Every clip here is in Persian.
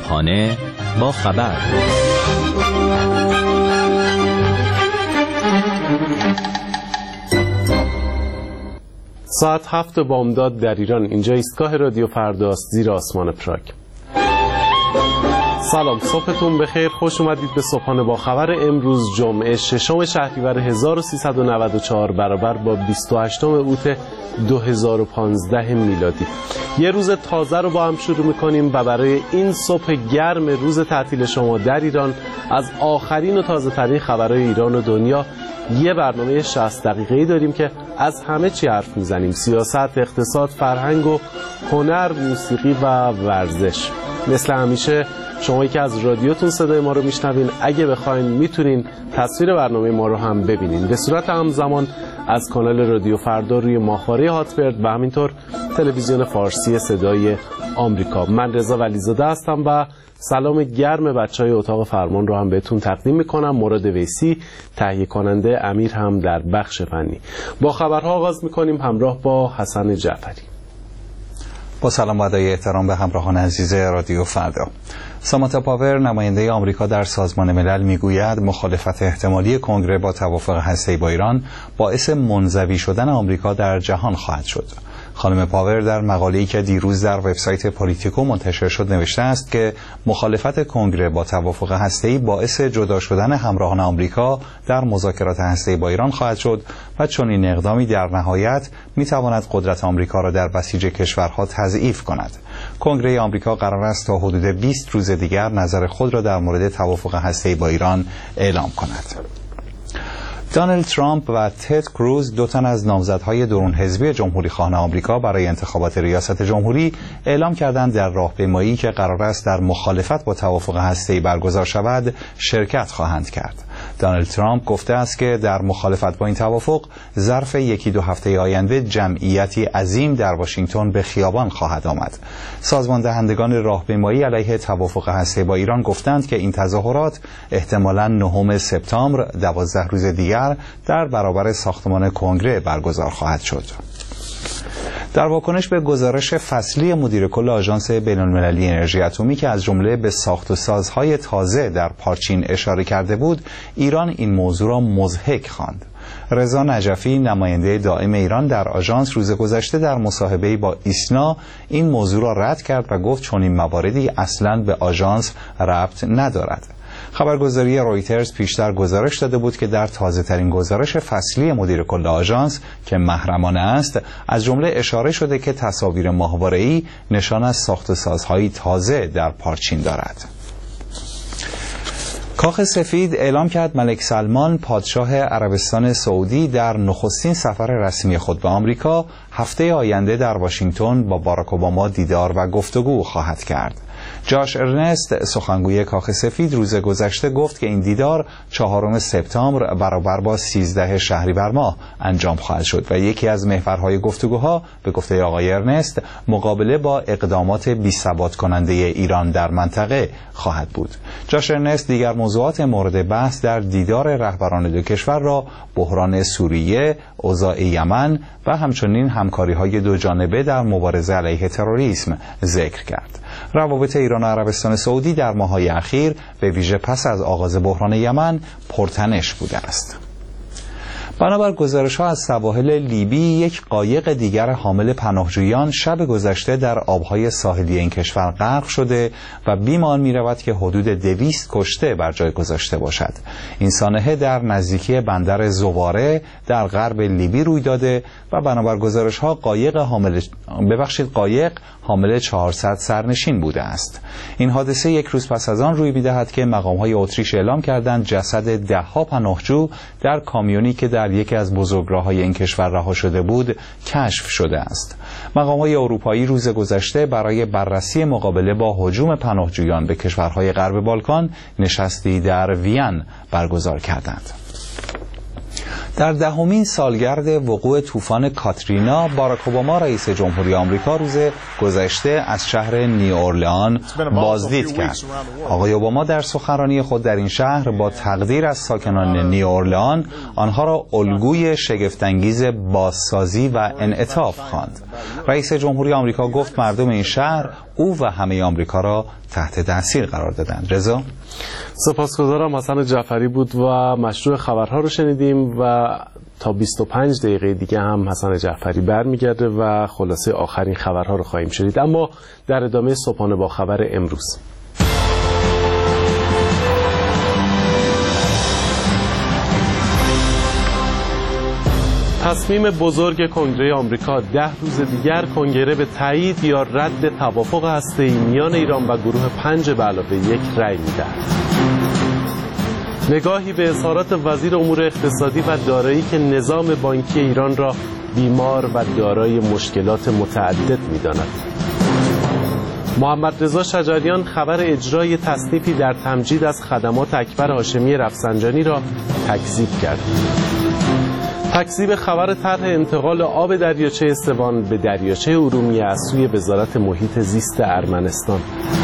صبحانه با خبر. ساعت 7 بامداد در ایران. اینجا ایستگاه رادیو فرداست زیر آسمان پراگ. سلام، صبحتون بخیر. خوش اومدید به صبحانه با خبر امروز جمعه 6 شهریور 1394 برابر با 28 اوت 2015 میلادی. یه روز تازه رو با هم شروع میکنیم و برای این صبح گرم روز تعطیل شما در ایران از آخرین و تازه ترین خبرهای ایران و دنیا یه برنامه 60 دقیقه‌ای داریم که از همه چی حرف میزنیم: سیاست، اقتصاد، فرهنگ و هنر، موسیقی و ورزش. مثل همیشه شمایی که از رادیوتون صدای ما رو میشنوین، اگه بخواین میتونین تصویر برنامه ما رو هم ببینین به صورت همزمان از کانال رادیو فردا روی ماهواره هاتبرد و همینطور تلویزیون فارسی صدای آمریکا. من رضا ولیزاده هستم و سلام گرم بچهای اتاق فرمان رو هم بهتون تقدیم میکنم. مراد ویسی تهیه کننده، امیر هم در بخش فنی. با خبرها آغاز میکنیم همراه با حسن جعفری. با سلام و ادای احترام به همراهان عزیز رادیو فردا. سامانتا پاور نماینده آمریکا در سازمان ملل میگوید مخالفت احتمالی کنگره با توافق هسته‌ای با ایران باعث منزوی شدن آمریکا در جهان خواهد شد. خانم پاور در مقاله‌ای که دیروز در وبسایت پالیتیکو منتشر شد نوشته است که مخالفت کنگره با توافق هسته‌ای باعث جدا شدن همراهان آمریکا در مذاکرات هسته‌ای با ایران خواهد شد و چنین اقدامی در نهایت می‌تواند قدرت آمریکا را در بسیج کشورها تضعیف کند. کنگره آمریکا قرار است تا حدود 20 روز دیگر نظر خود را در مورد توافق هسته‌ای با ایران اعلام کند. دونالد ترامپ و تد کروز، دو تن از نامزدهای درون حزبی جمهوری خواهان آمریکا برای انتخابات ریاست جمهوری، اعلام کردند در راهپیمایی که قرار است در مخالفت با توافق هسته‌ای برگزار شود شرکت خواهند کرد. دونالد ترامپ گفته است که در مخالفت با این توافق ظرف یکی دو هفته آینده جمعیتی عظیم در واشنگتن به خیابان خواهد آمد. سازمان دهندگان راهپیمایی علیه توافق هسته‌ای با ایران گفتند که این تظاهرات احتمالاً 9 سپتامبر 12 روز دیگر در برابر ساختمان کنگره برگزار خواهد شد. در واکنش به گزارش فصلی مدیر کل آژانس بین‌المللی انرژی اتمی که از جمله به ساخت و سازهای تازه در پارچین اشاره کرده بود، ایران این موضوع را مضحک خواند. رضا نجفی، نماینده دائم ایران در آژانس، روز گذشته در مصاحبه‌ای با ایسنا این موضوع را رد کرد و گفت چنین مواردی اصلاً به آژانس ربط ندارد. خبرگزاری رویترز پیشتر گزارش داده بود که در تازه‌ترین گزارش فصلی مدیر کل آژانس که محرمانه است، از جمله اشاره شده که تصاویر ماهواره‌ای نشان از ساخت و سازهای تازه در پارچین دارد. کاخ سفید اعلام کرد ملک سلمان، پادشاه عربستان سعودی، در نخستین سفر رسمی خود به آمریکا هفته آینده در واشنگتن با باراک اوباما دیدار و گفتگو خواهد کرد. جاش ارنست، سخنگوی کاخ سفید، روز گذشته گفت که این دیدار 4 سپتامبر برابر با 13 شهریور ماه انجام خواهد شد و یکی از محورهای گفتگوها به گفته آقای ارنست مقابله با اقدامات بی‌ثبات کننده ایران در منطقه خواهد بود. جاش ارنست دیگر موضوعات مورد بحث در دیدار رهبران دو کشور را بحران سوریه، اوضاع یمن و همچنین همکاری‌های دو جانبه در مبارزه علیه تروریسم ذکر کرد. روابط ایران و عربستان سعودی در ماه‌های اخیر به ویژه پس از آغاز بحران یمن پرتنش بوده است. بنابر گزارش‌ها از سواحل لیبی، یک قایق دیگر حامل پناهجویان شب گذشته در آبهای ساحلی این کشور غرق شده و بیمان می‌رود که حدود 200 کشته بر جای گذاشته باشد. این سانحه در نزدیکی بندر زواره در غرب لیبی روی داده و بنابر گزارش‌ها قایق حامل 400 سرنشین بوده است. این حادثه یک روز پس از آن روی می‌دهد که مقام‌های اتریش اعلام کردند جسد ده‌ها پناهجو در کامیونی که در یکی از بزرگراه‌های این کشور رها شده بود کشف شده است. مقام‌های اروپایی روز گذشته برای بررسی مقابله با هجوم پناهجویان به کشورهای غرب بالکان نشستی در وین برگزار کردند. در 10مین سالگرد وقوع طوفان کاترینا، باراک اوباما رئیس جمهوری آمریکا روز گذشته از شهر نیواورلئان بازدید کرد. آقای اوباما در سخنرانی خود در این شهر با تقدیر از ساکنان نیواورلئان آنها را الگوی شگفت‌انگیز بازسازی و انعطاف خواند. رئیس جمهوری آمریکا گفت مردم این شهر او و همه آمریکا را تحت تاثیر قرار دادند. رضا؟ سپاسگزارم. حسن جعفری بود و مشروع خبرها رو شنیدیم و تا 25 دقیقه دیگه هم حسن جعفری برمیگرده و خلاصه آخرین خبرها رو خواهیم شنید. اما در ادامه صبحانه با خبر امروز، تصمیم بزرگ کنگره آمریکا 10 روز دیگر کنگره به تایید یا رد توافق هسته‌ای میان ایران و گروه 5 به علاوه 1 رأی می‌دهد. نگاهی به اظهارات وزیر امور اقتصادی و دارایی که نظام بانکی ایران را بیمار و دارای مشکلات متعدد می‌داند. محمد رضا شجریان خبر اجرای تصنیفی در تمجید از خدمات اکبر هاشمی رفسنجانی را تکذیب کرد. تکذیب خبر طرح انتقال آب دریاچه استوان به دریاچه ارومیه از سوی وزارت محیط زیست ارمنستان.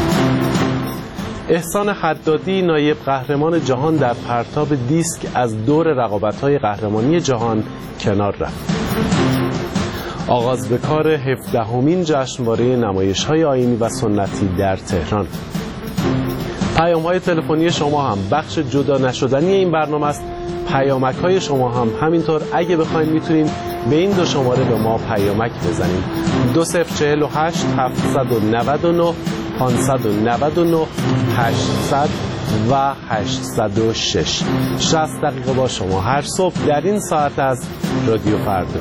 احسان حدادی نایب قهرمان جهان در پرتاب دیسک از دور رقابت‌های قهرمانی جهان کنار رفت. آغاز به کار 17مین جشنواره نمایش‌های آیینی و سنتی در تهران. پیام‌های تلفنی شما هم بخش جدا نشدنی این برنامه است. پیامک‌های شما هم همینطور اگه بخواید میتونید به این 2 شماره به ما پیامک بزنید. 2048 799 599 800 و 806. 60 دقیقه با شما هر صبح در این ساعت از رادیو فردا.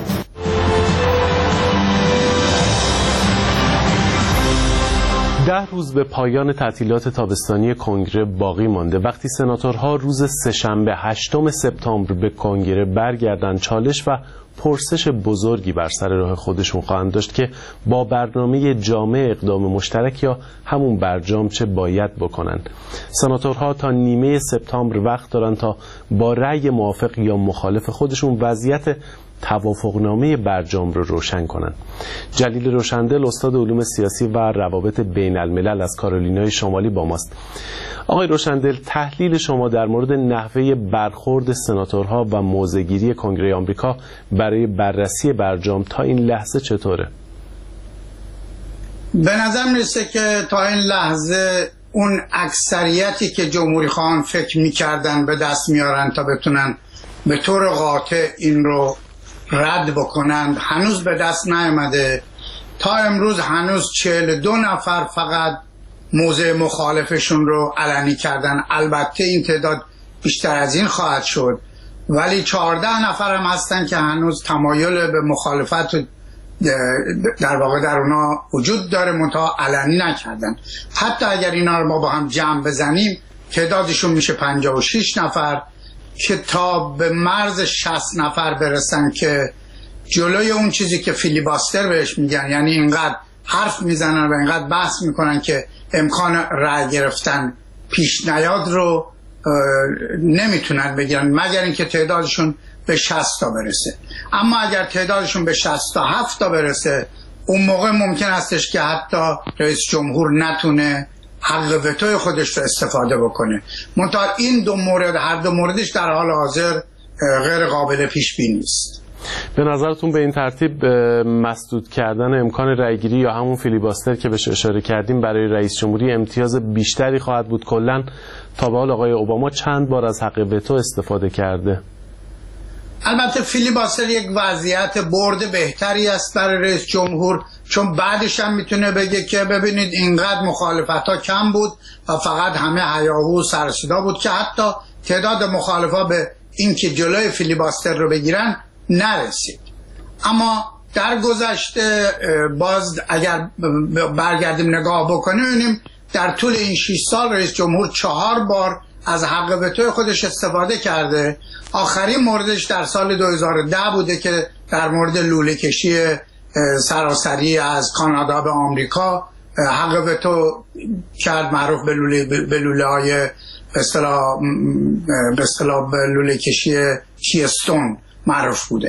10 روز به پایان تعطیلات تابستانی کنگره باقی مانده. وقتی سناتورها روز سه‌شنبه 8 سپتامبر به کنگره برگردند، چالش و پرسش بزرگی بر سر راه خودشون خواهند داشت که با برنامه جامع اقدام مشترک یا همون برجام چه باید بکنند. سناتورها تا نیمه سپتامبر وقت دارن تا با رأی موافق یا مخالف خودشون وضعیت توافقنامه برجام رو روشن کنند. جلیل روشندل استاد علوم سیاسی و روابط بین الملل از کارولینای شمالی با ماست. آقای روشندل، تحلیل شما در مورد نحوه برخورد سناتورها و موضع‌گیری کنگره آمریکا برای بررسی برجام تا این لحظه چطوره؟ به نظر میرسه که تا این لحظه اون اکثریتی که جمهوری خواهان فکر میکردن به دست میارن تا بتونن به طور قاطع این رو رد بکنند هنوز به دست نیامده. تا امروز هنوز 42 نفر فقط موضع مخالفشون رو علنی کردن. البته این تعداد بیشتر از این خواهد شد، ولی 14 نفر هم هستن که هنوز تمایل به مخالفت در واقع در اونا وجود داره منتها علنی نکردن. حتی اگر اینا رو ما با هم جمع بزنیم تعدادشون میشه 56 نفر که تا به مرز 60 نفر برسن که جلوی اون چیزی که فیلیباستر بهش میگن، یعنی اینقدر حرف میزنن و اینقدر بحث میکنن که امکان رأی گرفتن پیش نیاد رو نمیتونن بگیرن مگر اینکه تعدادشون به 60 تا برسه. اما اگر تعدادشون به 67 تا برسه اون موقع ممکن استش که حتی رئیس جمهور نتونه حق وتوی خودش رو استفاده بکنه. منتها این 2 مورد، هر 2 موردش در حال حاضر غیر قابل پیش بینی است. به نظرتون به این ترتیب مسدود کردن امکان رأیگیری یا همون فیلیباستر که بهش اشاره کردیم برای رئیس جمهوری امتیاز بیشتری خواهد بود؟ کلاً تا به حال آقای اوباما چند بار از حق وتو استفاده کرده؟ البته فیلیباستر یک وضعیت برد بهتری است برای رئیس جمهور، چون بعدش هم میتونه بگه که ببینید اینقدر مخالفت‌ها کم بود و فقط همه هیاهو و سر صدا بود که حتی تعداد مخالفا به این که جلوی فیلیباستر رو بگیرن نرسید. اما در گذشته باز اگر برگردیم نگاه بکنیم ببینیم در طول این 6 سال رئیس جمهور 4 بار از حق وتو خودش استفاده کرده. آخرین موردش در سال 2010 بوده که در مورد لوله کشی سراسری از کانادا به آمریکا حق وتو کرد، معروف به لوله های به اصطلاح به لوله کشی کیستون معروف بوده.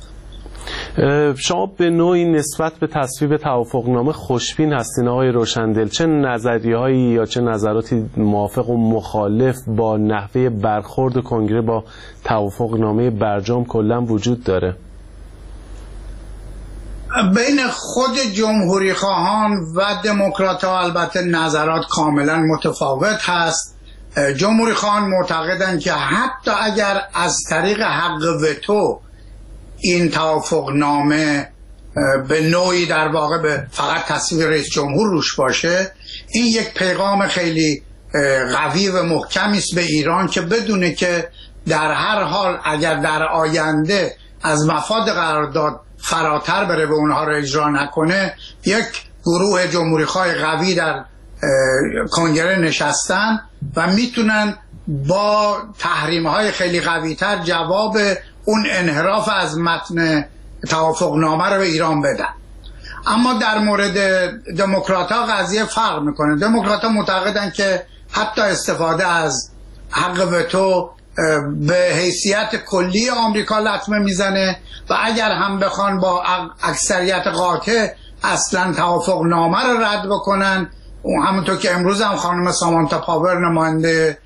شما به نوعی نسبت به تصویب توافقنامه خوشبین هستین آقای روشندل؟ چه نظریه‌هایی یا چه نظراتی موافق و مخالف با نحوه برخورد کنگره با توافقنامه برجام کلا وجود داره؟ بین خود جمهوری خواهان و دموکرات ها البته نظرات کاملا متفاوت هست. جمهوری خواهان معتقدند که حتی اگر از طریق حق وتو این توافق نامه به نوعی در واقع به فقط تصویب رئیس جمهور روش باشه، این یک پیغام خیلی قوی و محکمی است به ایران که بدونه که در هر حال اگر در آینده از مفاد قرارداد فراتر بره و اونها رو اجرا نکنه، یک گروه جمهوری خواه قوی در کنگره نشستن و میتونن با تحریم های خیلی قوی تر جواب اون انحراف از متن توافق نامه رو به ایران بدن. اما در مورد دموکرات ها قضیه فرق میکنه. دموکرات ها معتقدن که حتی استفاده از حق وتو به حیثیت کلی آمریکا لطمه میزنه و اگر هم بخوان با اکثریت قاطع اصلا توافق نامه رو رد بکنن، همونطور که امروز هم خانم سامانتا پاور نماینده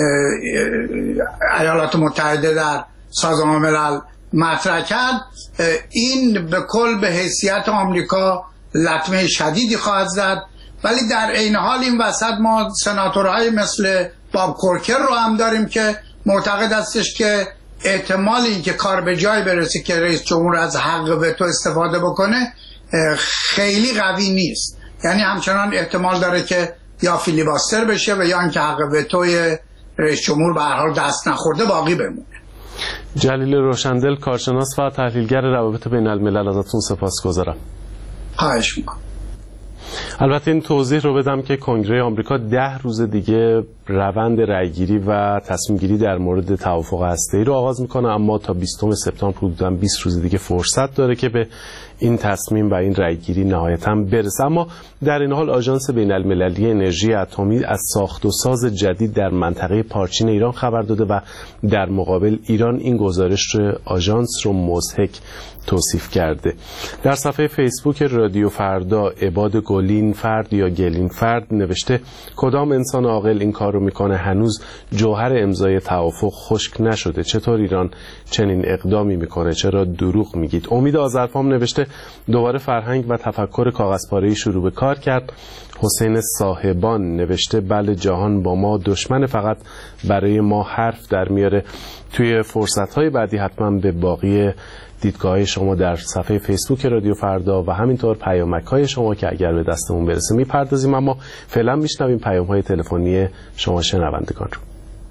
ایالات متحده در سازمان ملل مطرح کرد، این به کل به حیثیت آمریکا لطمه شدیدی خواهد زد. ولی در عین حال این وسط ما سناتورهای مثل باب کورکر رو هم داریم که معتقد هستش که احتمال این که کار به جای برسه که رئیس جمهور از حق وتو استفاده بکنه خیلی قوی نیست. یعنی همچنان احتمال داره که یا فیلیباستر بشه و یا اینکه حق وتوی رئیس جمهور به هر حال دست نخورده باقی بمونه. جلیل روشندل، کارشناس و تحلیلگر روابط بین الملل، ازتون سپاسگزارم. خواهش می‌کنم. البته این توضیح رو بدم که کنگره آمریکا 10 روز دیگه روند رأیگیری و تصمیم گیری در مورد توافق هسته‌ای رو آغاز میکنه، اما تا 20 سپتامبر حدوداً 20 روز دیگه فرصت داره که به این تصمیم و این رأیگیری نهایتاً برسه. اما در این حال آژانس بین‌المللی انرژی اتمی از ساخت و ساز جدید در منطقه پارچین ایران خبر داده و در مقابل ایران این گزارش آژانس رو مضحک توصیف کرده. در صفحه فیسبوک رادیو فردا عباد گلین فرد یا گلین فرد نوشته کدام انسان عاقل این کار رو میکنه؟ هنوز جوهر امضای توافق خشک نشده، چطور ایران چنین اقدامی میکنه؟ چرا دروغ میگید؟ امید آذرفام نوشته دوباره فرهنگ و تفکر کاغذپاره‌ای شروع به کار کرد. حسین صاحبان نوشته بله جهان با ما دشمن، فقط برای ما حرف در میاره. توی فرصت‌های بعدی حتما به باقی دیدگاه شما در صفحه فیسبوک رادیو فردا و همینطور پیامک‌های شما که اگر به دستمون برسه میپردازیم، اما فعلا میشنویم پیام‌های تلفنی شما شنوندگان رو.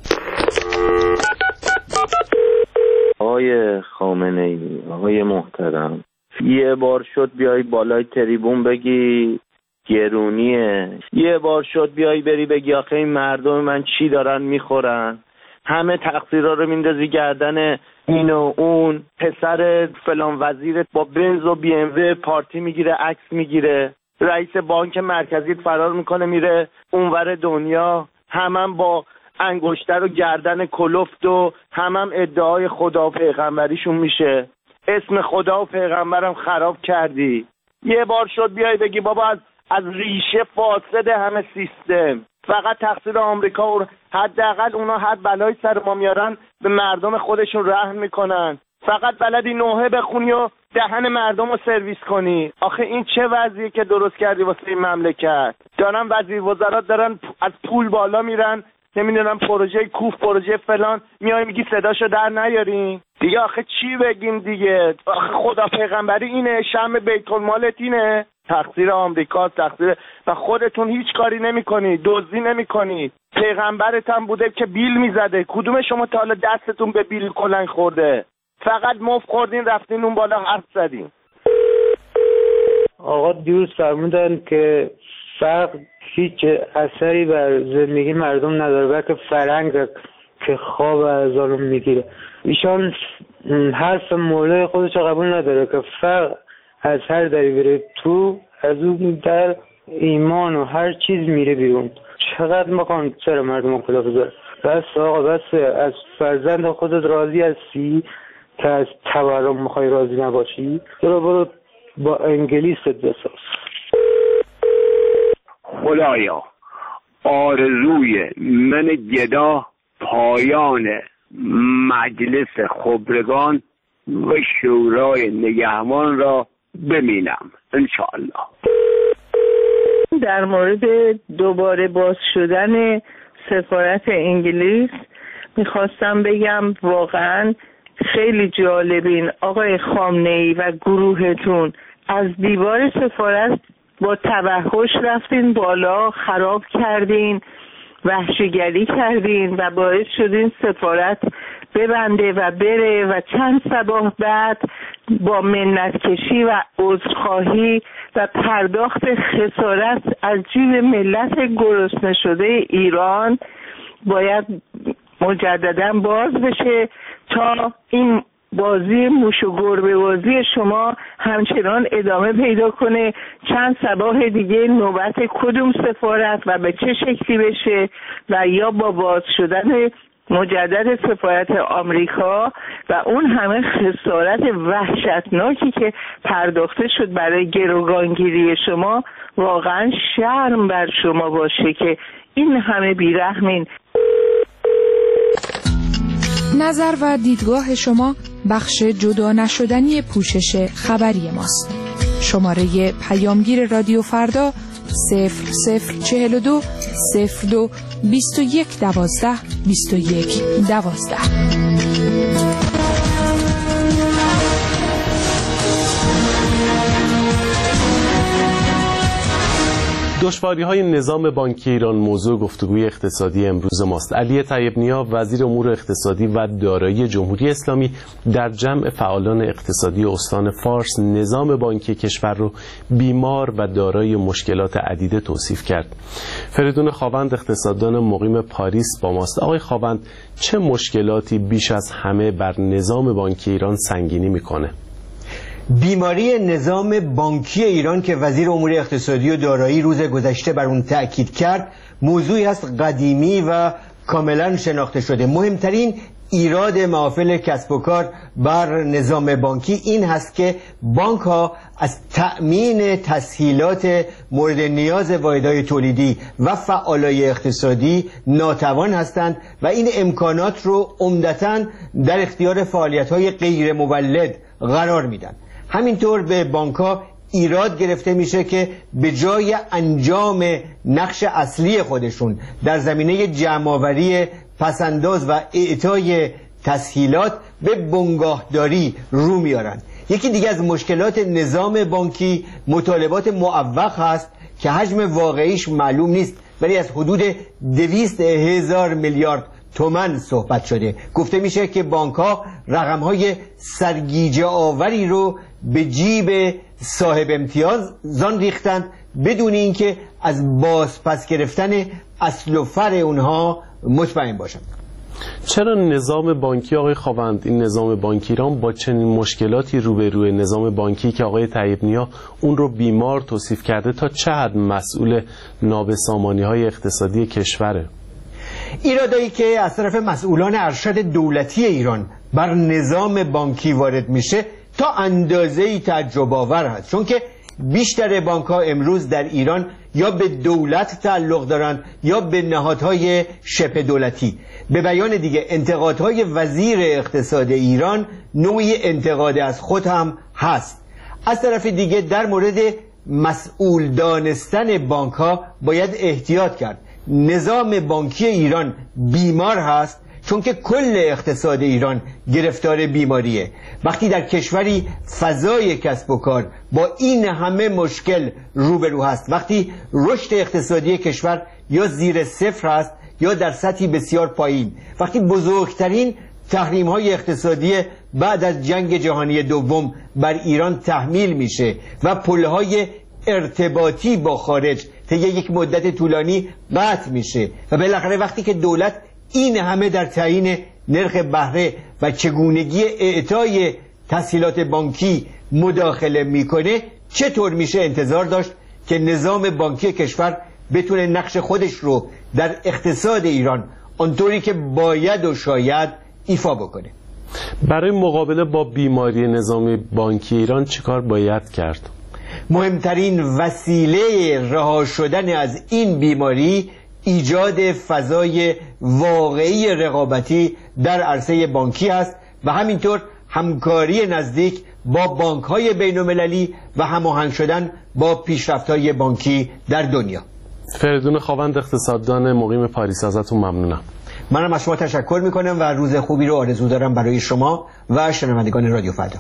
آقای خامنه‌ای، آقای محترم، یه بار شد بیای بالای تریبون بگی گرونیه، یه بار شد بیای بری بگی آخه این مردم من چی دارن میخورن، همه تقصیرها رو میندازی گردن این و اون، پسر فلان وزیرت با بنز و بی ام و پارتی میگیره، عکس میگیره، رئیس بانک مرکزی فرار میکنه میره اونور دنیا، همم با انگشتر و گردن کلفت و همم ادعای خدا و پیغمبریشون میشه. اسم خدا و پیغمبرم خراب کردی. یه بار شد بیای بگی بابا از ریشه فاسد همه سیستم، فقط تقصیر آمریکا و حداقل اونا هر بلایی سر ما میارن به مردم خودشون رحم میکنن. فقط بلدی نوحه بخونی و دهن مردم رو سرویس کنی. آخه این چه وضعیه که درست کردی واسه این مملکت؟ دارن وزیر وزرات دارن از پول بالا میرن، نمیدونم پروژه کوف، پروژه فلان، میای میگی صداشو در نیارین دیگه. آخه چی بگیم دیگه؟ آخه خدا پیغمبری اینه، شم بیت المالت اینه، تقصیر آمریکا، تقصیر و خودتون هیچ کاری نمی‌کنید، دزدی نمی‌کنید. پیغمبرت هم بوده که بیل میزده، کدوم شما تا حالا دستتون به بیل کلنگ خورده؟ فقط مفت خوردین رفتین اون بالا حرف زدین. آقا دیروز فرمودن که فقر هیچ اثری بر زندگی مردم نداره، بلکه فرهنگ که خواب از آن میگیره. ایشان حرف مولای خودش قبول نداره که فقر از هر دری بره تو، از اون در ایمان و هر چیز میره بیرون. چقدر مکان سر مردم خدا بذاره. بس آقا بس، از فرزند خودت راضی هستی که از تورم میخوای راضی نباشی؟ برو با انگلیست بساز. خدایا آرزوی من گدا پایان مجلس خبرگان و شورای نگهبان را ببینم انشاءالله. در مورد دوباره باز شدن سفارت انگلیس میخواستم بگم واقعا خیلی جالبین آقای خامنه‌ای و گروهتون. از دیوار سفارت با توحش رفتین بالا، خراب کردین، وحشیگری کردین و باعث شدین سفارت ببنده و بره و چند صبح بعد با منتکشی و عذرخواهی و پرداخت خسارت از جیب ملت گرسنه شده ایران باید مجددا باز بشه تا این بازی موش و گربه بازی شما همچنان ادامه پیدا کنه. چند صباح دیگه نوبت کدوم سفارت و به چه شکلی بشه و یا با باز شدن مجدد سفارت آمریکا و اون همه خسارت وحشتناکی که پرداخته شد برای گروگانگیری شما، واقعا شرم بر شما باشه که این همه بیرحمین. نظر و دیدگاه شما بخش جدا نشدنی پوشش خبری ماست. شماره پیامگیر رادیو فردا 0042 02 21 12 21 12. دشواری‌های نظام بانکی ایران موضوع گفتگوی اقتصادی امروز ماست. علی طیب‌نیا وزیر امور اقتصادی و دارایی جمهوری اسلامی در جمع فعالان اقتصادی استان فارس نظام بانکی کشور رو بیمار و دارای مشکلات عدیده توصیف کرد. فریدون خاوند اقتصاددان مقیم پاریس با ماست. آقای خاوند، چه مشکلاتی بیش از همه بر نظام بانکی ایران سنگینی میکنه؟ بیماری نظام بانکی ایران که وزیر امور اقتصادی و دارایی روز گذشته بر اون تأکید کرد موضوعی هست قدیمی و کاملا شناخته شده. مهمترین ایراد محافل کسب و کار بر نظام بانکی این هست که بانک ها از تأمین تسهیلات مورد نیاز واحدهای تولیدی و فعالای اقتصادی ناتوان هستند و این امکانات رو عمدتاً در اختیار فعالیت های غیر مولد قرار میدن. همینطور به بانک‌ها ایراد گرفته میشه که به جای انجام نقش اصلی خودشون در زمینه جمع‌آوری پسنداز و اعطای تسهیلات به بنگاهداری رو میارن. یکی دیگه از مشکلات نظام بانکی مطالبات معوق هست که حجم واقعیش معلوم نیست، ولی از حدود 200,000 میلیارد تومان صحبت شده. گفته میشه که بانک‌ها رقم‌های سرگیجه آوری رو به جیب صاحب امتیازان ریختند بدون اینکه از بازپس گرفتن اصل و فرع اونها مطمئن باشند. چرا نظام بانکی آقای خاوند، این نظام بانکی ایران با چنین مشکلاتی روبروی نظام بانکی که آقای طیب‌نیا اون رو بیمار توصیف کرده تا چه حد مسئول نابسامانی‌های اقتصادی کشوره؟ ایرادایی که از طرف مسئولان ارشد دولتی ایران بر نظام بانکی وارد میشه تا اندازه‌ای تعجب آور هست، چون که بیشتر بانک‌ها امروز در ایران یا به دولت تعلق دارند یا به نهادهای شبه دولتی. به بیان دیگه انتقادهای وزیر اقتصاد ایران نوعی انتقاد از خود هم هست. از طرف دیگه در مورد مسئول دانستن بانک‌ها باید احتیاط کرد. نظام بانکی ایران بیمار هست چون که کل اقتصاد ایران گرفتار بیماریه. وقتی در کشوری فضای کسب و کار با این همه مشکل روبرو هست، وقتی رشد اقتصادی کشور یا زیر صفر هست یا در سطحی بسیار پایین، وقتی بزرگترین تحریم‌های اقتصادی بعد از جنگ جهانی دوم بر ایران تحمیل میشه و پل‌های ارتباطی با خارج طی یک مدت طولانی قطع میشه و بالاخره وقتی که دولت این همه در تعیین نرخ بهره و چگونگی اعطای تسهیلات بانکی مداخله میکنه، چطور میشه انتظار داشت که نظام بانکی کشور بتونه نقش خودش رو در اقتصاد ایران آنطوری که باید و شاید ایفا بکنه؟ برای مقابله با بیماری نظام بانکی ایران چیکار باید کرد؟ مهمترین وسیله رها شدن از این بیماری ایجاد فضای واقعی رقابتی در عرصه بانکی است و همینطور همکاری نزدیک با بانک‌های بین‌المللی و هماهنگ شدن با پیشرفت‌های بانکی در دنیا. فریدون خاوند، اقتصاددان مقیم پاریس، ازتون ممنونم. منم از شما تشکر میکنم و روز خوبی رو آرزو دارم برای شما و شنوندگان رادیو فردا.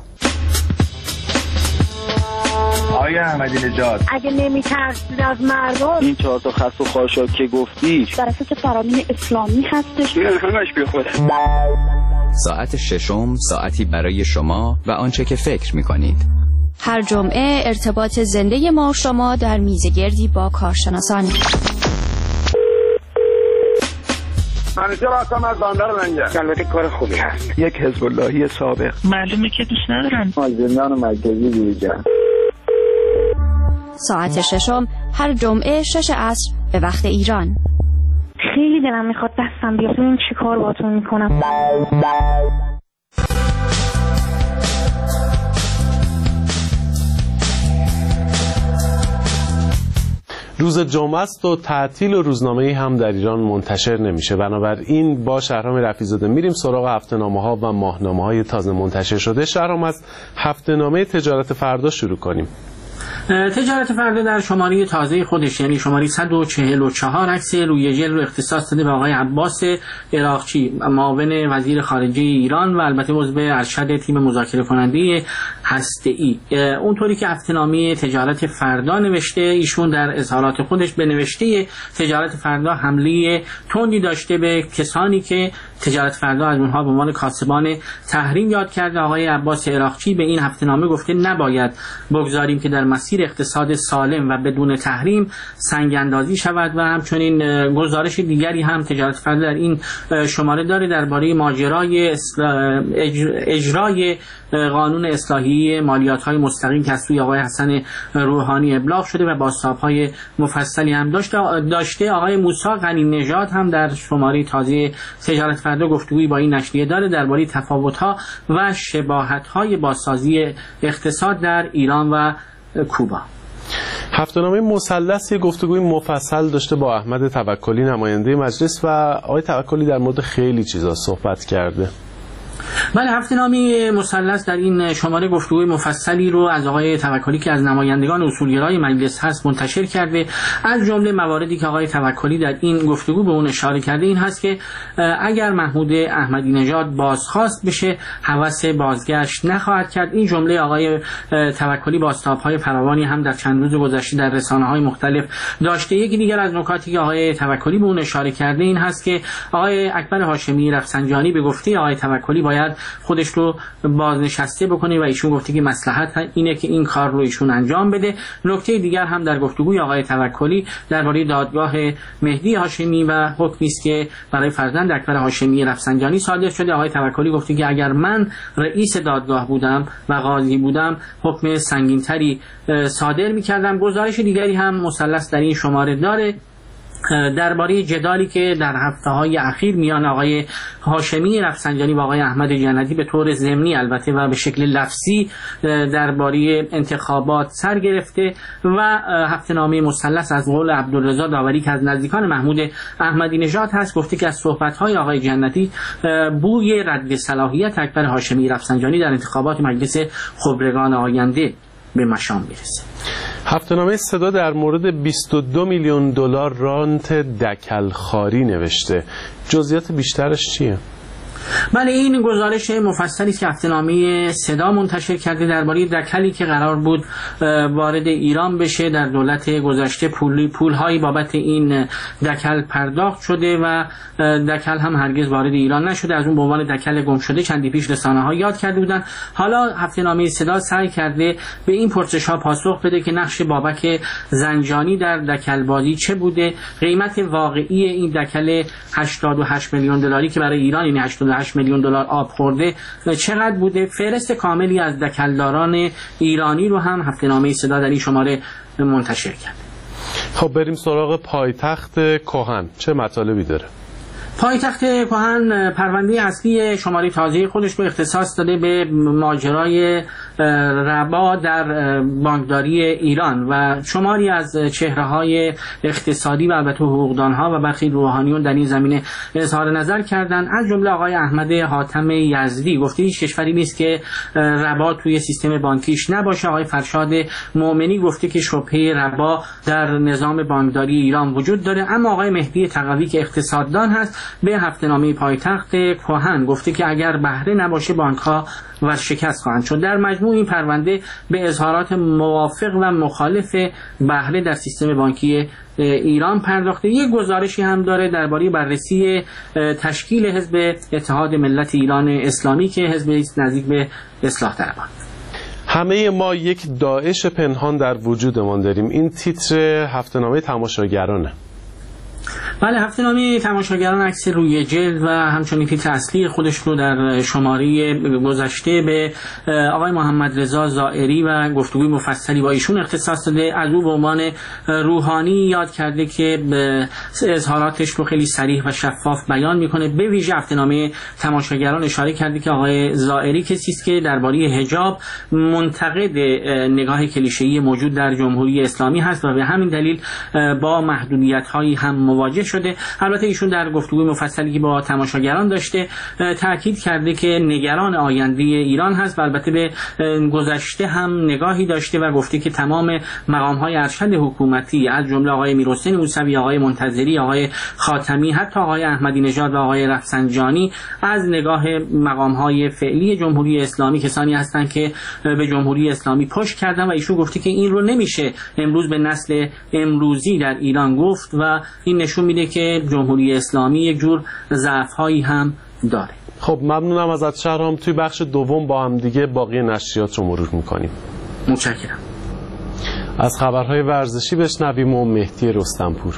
آقای احمدی نژاد، اگه نمی‌ترسید از مردم، این 4 تا خس و خاشاک که گفتی در اساس فرامین اسلامی هستش، همش بیخوده. ساعت ششم ساعتی برای شما و آنچه که فکر می‌کنید. هر جمعه ارتباط زنده ما و شما در میزگردی با کارشناسان. منیجر هستم از بندر لنگر. البته کار خوبی هست. یک حزب اللهی سابق. معلومه که دوست ندارن. زندان مرکزی بیرجن. ساعت ششم هر جمعه 6 عصر به وقت ایران. خیلی دلم میخواد دستم بیاد ببینم چی کار باهاتون میکنم. روز جمعه است و تعطیل و روزنامه‌ای هم در ایران منتشر نمیشه. بنابراین با شهرام رفیع‌زاده میریم سراغ هفته‌نامه‌ها و ماهنامه‌های تازه منتشر شده. شهرام، از هفته‌نامه تجارت فردا شروع کنیم. تجارت فردا در شماره تازه خودش، یعنی شماره 144، عکس روی جلد رو اختصاص داده به آقای عباس عراقچی، معاون وزیر خارجه ایران و البته عضو ارشد تیم مذاکره کننده هسته‌ای. اونطوری که هفته‌نامه تجارت فردا نوشته، ایشون در اظهارات خودش به نوشته تجارت فردا حمله تندی داشته به کسانی که تجارت فردا از اونها به عنوان کاسبان تحریم یاد کرده. آقای عباس عراقچی به این هفته‌نامه گفته نباید بگذاریم که در مسیر اقتصاد سالم و بدون تحریم سنگ اندازی شود. و همچنین گزارش دیگری هم تجارت فردا در این شماره داره درباره ماجرای اجرای قانون اصلاحی مالیات‌های مستقیم که از سوی آقای حسن روحانی ابلاغ شده و بازتاب‌های مفصلی هم داشته. آقای موسی غنی نژاد هم در شماره تازه تجارت فردا گفتگویی با این نشریه داره درباره تفاوت‌ها و شباهت‌های بازسازی اقتصاد در ایران و کوبا. هفته‌نامه مثلث یک گفتگوی مفصل داشته با احمد توکلی، نماینده مجلس، و آقای توکلی در مورد خیلی چیزا صحبت کرده. بله، هفته‌نامه مثلث در این شماره گفتگوی مفصلی رو از آقای توکلی که از نمایندگان اصولگرای مجلس هست منتشر کرده. از جمله مواردی که آقای توکلی در این گفتگو به اون اشاره کرده این هست که اگر محمود احمدی نژاد بازخواست بشه هوس بازگشت نخواهد کرد. این جمله آقای توکلی بازتاب‌های فراوانی هم در چند روز گذشته در رسانه‌های مختلف داشته. یکی دیگر از نکاتی که آقای توکلی به اون اشاره کرده این هست که آقای اکبر هاشمی رفسنجانی به گفته آقای توکلی باید خودش رو بازنشسته بکنه و ایشون گفته که مصلحت اینه که این کار رو ایشون انجام بده. نکته دیگر هم در گفتگوی آقای توکلی درباره دادگاه مهدی هاشمی و حکمی است که برای فرزند اکبر هاشمی رفسنجانی صادر شده. آقای توکلی گفته که اگر من رئیس دادگاه بودم و قاضی بودم حکم سنگین‌تری صادر می‌کردم. گزارش دیگری هم مثلث در این شماره داره درباره جدالی که در هفته‌های اخیر میان آقای هاشمی رفسنجانی و آقای احمد جنتی به طور ضمنی البته و به شکل لفظی درباره انتخابات سر گرفته. و هفته‌نامه مثلث از قول عبدالرضا داوری که از نزدیکان محمود احمدی نژاد هست گفته که از صحبت‌های آقای جنتی بوی رد صلاحیت اکبر هاشمی رفسنجانی در انتخابات مجلس خبرگان آینده به مشام میرسه. هفته‌نامه صدا در مورد 22 میلیون دلار رانت دکلخاری نوشته. جزئیات بیشترش چیه؟ بله، این گزارش مفصلی است که هفته‌نامه صدا منتشر کرده درباره دکلی که قرار بود وارد ایران بشه. در دولت گذشته پول‌هایی بابت این دکل پرداخت شده و دکل هم هرگز وارد ایران نشده. از اون به عنوان دکل گم شده چندی پیش رسانه‌ها یاد کرده بودن. حالا هفته‌نامه صدا سعی کرده به این پرسش‌ها پاسخ بده که نقش بابک زنجانی در دکل بازی چه بوده، قیمت واقعی این دکل 88 میلیون دلاری که برای ایران یعنی 8 میلیون دلار آب خورده چقدر بوده. فهرست کاملی از دکلداران ایرانی رو هم هفته‌نامه صدا در این شماره منتشر کرد. خب بریم سراغ پایتخت کهن. چه مطالبی داره؟ پایتخت کهن پرونده اصلی شماره تازه خودش رو اختصاص داده به ماجرای ربا در بانکداری ایران و شماری از چهره‌های اقتصادی و البته حقوقدان‌ها و برخی روحانیون در این زمینه اظهار نظر کردند. از جمله آقای احمد حاتم یزدی گفته هیچ کشوری نیست که ربا توی سیستم بانکیش نباشه. آقای فرشاد مومنی گفته که شبهه ربا در نظام بانکداری ایران وجود داره. اما آقای مهدی تقوی که اقتصاددان هست به هفته‌نامه پایتخت کهن گفته که اگر بهره نباشه بانک‌ها ورشکست خواهند شد. در مجموع این پرونده به اظهارات موافق و مخالف بهره در سیستم بانکی ایران پرداخته. یک گزارشی هم داره درباره بررسی تشکیل حزب اتحاد ملت ایران اسلامی که حزب نزدیک به اصلاح طلبان. همه ما یک داعش پنهان در وجودمان داریم. این تیتر هفته‌نامه تماشاگرانه. بله، هفته‌نامه تماشاگران عکس روی جلد و همچنین تیتر اصلی خودش رو در شماره گذشته به آقای محمد رضا زائری و گفتگوی مفصلی با ایشون اختصاص داده. از او به عنوان روحانی یاد کرده که اظهاراتش رو خیلی صریح و شفاف بیان میکنه. به ویژه هفته‌نامه تماشاگران اشاره کرده که آقای زائری کسی است که درباره حجاب منتقد نگاه کلیشه‌ای موجود در جمهوری اسلامی هست و به همین دلیل با محدودیت‌هایی هم مواجه شده. البته ایشون در گفتگوی مفصلی که با تماشاگران داشته تاکید کرده که نگران آینده ایران هست و البته به گذشته هم نگاهی داشته و گفته که تمام مقام‌های ارشد حکومتی از جمله آقای میرحسین موسوی، آقای منتظری، آقای خاتمی، حتی آقای احمدی نژاد و آقای رفسنجانی از نگاه مقام‌های فعلی جمهوری اسلامی کسانی هستند که به جمهوری اسلامی پشت کردن و ایشون گفته که این رو نمیشه امروز به نسل امروزی در ایران گفت و این نشون میده که جمهوری اسلامی یک جور ضعف‌هایی هم داره. خب ممنونم ازت شهرام. توی بخش دوم با هم دیگه باقی نشریات رو مرور میکنیم. متشکرم. از خبرهای ورزشی بشنویم و مهدی رستمپور.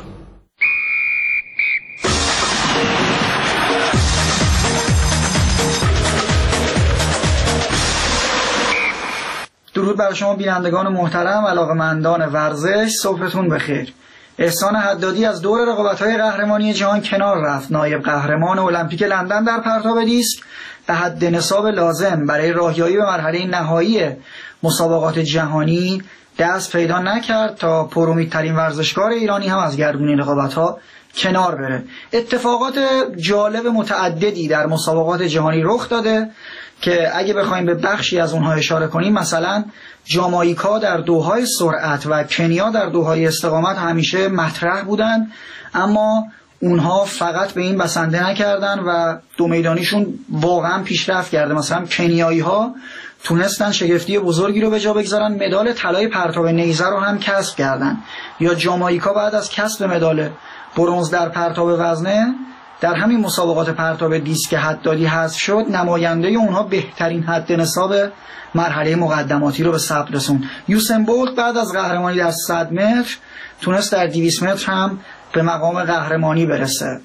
درود بر شما بینندگان محترم، علاقه‌مندان ورزش، صبحتون بخیر. احسان حدادی از دور رقابت‌های قهرمانی جهان کنار رفت. نایب قهرمان المپیک لندن در پرتاب دیسک به حد نصاب لازم برای راهیابی به مرحله نهایی مسابقات جهانی دست پیدا نکرد تا پرامیدترین ورزشکار ایرانی هم از گردون این رقابت‌ها کنار بره. اتفاقات جالب متعددی در مسابقات جهانی رخ داده که اگه بخوایم به بخشی از اونها اشاره کنیم، مثلا جامائیکا در دوهای سرعت و کنیا در دوهای استقامت همیشه مطرح بودن، اما اونها فقط به این بسنده نکردن و دو میدانیشون واقعا پیشرفت کرده. مثلا کنیایی ها تونستن شگفتی بزرگی رو به جا بگذارن، مدال طلای پرتاب نیزه رو هم کسب کردن. یا جامائیکا بعد از کسب مدال برنز در پرتاب وزنه در همین مسابقات پرتاب دیسک حدادی حذف شد، نماینده اونها بهترین حد نصاب مرحله مقدماتی رو به ثبت رسوند. یوسین بولت بعد از قهرمانی در 100 متر تونست در 200 متر هم به مقام قهرمانی برسه.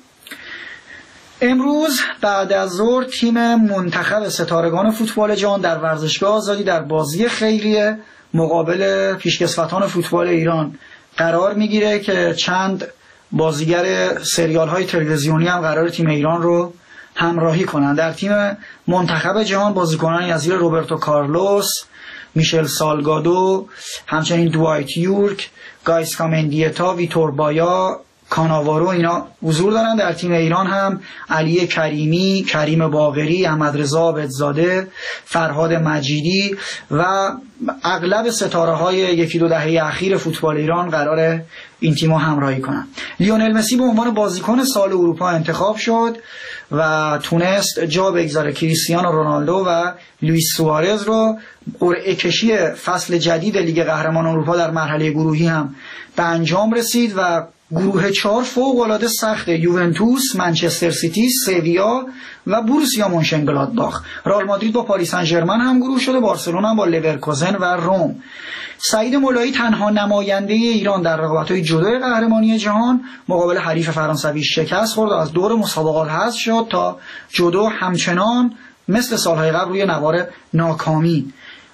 امروز بعد از ظهر تیم منتخب ستارگان فوتبال جهان در ورزشگاه آزادی در بازی خیریه مقابل پیشکسوتان فوتبال ایران قرار میگیره که چند بازیگر سریال های تلویزیونی هم قرار تیم ایران رو همراهی کنند. در تیم منتخب جهان بازیکنانی از روبرتو کارلوس، میشل سالگادو، همچنین دوایت یورک، گایس کامندیتا، ویتور بایا، کاناوارو اینا حضور دارن. در تیم ایران هم علی کریمی، کریم باقری، احمدرضا عابدزاده، فرهاد مجیدی و اغلب ستاره های یکی دو دهه اخیر فوتبال ایران قراره این تیم‌ها همراهی کنن. لیونل مسی به عنوان بازیکن سال اروپا انتخاب شد و تونست جا بگذاره کریستیانو رونالدو و لوئیس سوارز رو. قرعه کشی فصل جدید لیگ قهرمانان اروپا در مرحله گروهی هم به انجام رسید و گروه 4 فوق‌العاده سخت: یوونتوس، منچستر سیتی، سویا و بوروسیا مونشنگلادباخ. رئال مادرید با پاریس سن ژرمن هم گروه شده، بارسلونا با لورکوزن و روم. سعید مولایی تنها نماینده ایران در رقابت‌های جدو قهرمانی جهان مقابل حریف فرانسوی شکست خورد و از دور مسابقات حذف شد تا جدو همچنان مثل سالهای قبل روی نوار ناکامی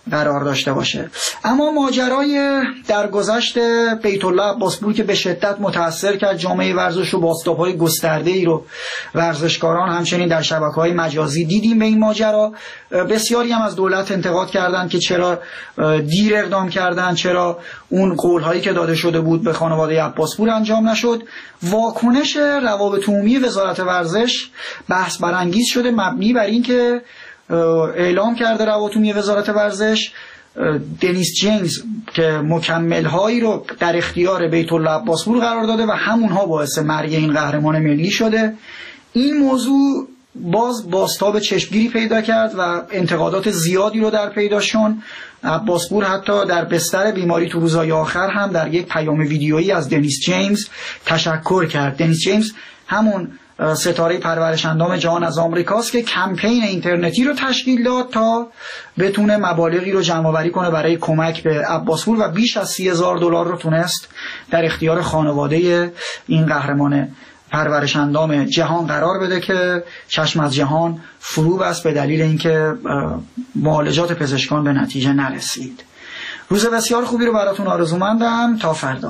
قرار داشته باشه. اما ماجرای درگذشت بیت الله عباسپور که به شدت متاثر کرد جامعه ورزش رو، بازتاب‌های گسترده‌ای رو ورزشکاران همچنین در شبکه‌های مجازی دیدیم. به این ماجرا بسیاری هم از دولت انتقاد کردند که چرا دیر اقدام کردن، چرا اون قول‌هایی که داده شده بود به خانواده عباسپور انجام نشد. واکنش روابط عمومی وزارت ورزش بحث برانگیز شده، مبنی بر این که اعلام کرده روابط عمومی وزارت ورزش دنیس جیمز که مکمل‌هایی رو در اختیار بیت الله عباسپور قرار داده و همونها باعث مرگ این قهرمان ملی شده. این موضوع بازتاب چشمگیری پیدا کرد و انتقادات زیادی رو در پیداشون. عباسپور حتی در بستر بیماری تو روزهای آخر هم در یک پیام ویدیویی از دنیس جیمز تشکر کرد. دنیس جیمز همون ستاره پرورش اندام جهان از آمریکاست که کمپین اینترنتی رو تشکیل داد تا بتونه مبالغی رو جمع آوری کنه برای کمک به عباسپور و بیش از $30,000 رو تونست در اختیار خانواده این قهرمان پرورش اندام جهان قرار بده که چشم از جهان فرو بست به دلیل اینکه معالجات پزشکان به نتیجه نرسید. روز بسیار خوبی رو براتون آرزومندم. تا فردا.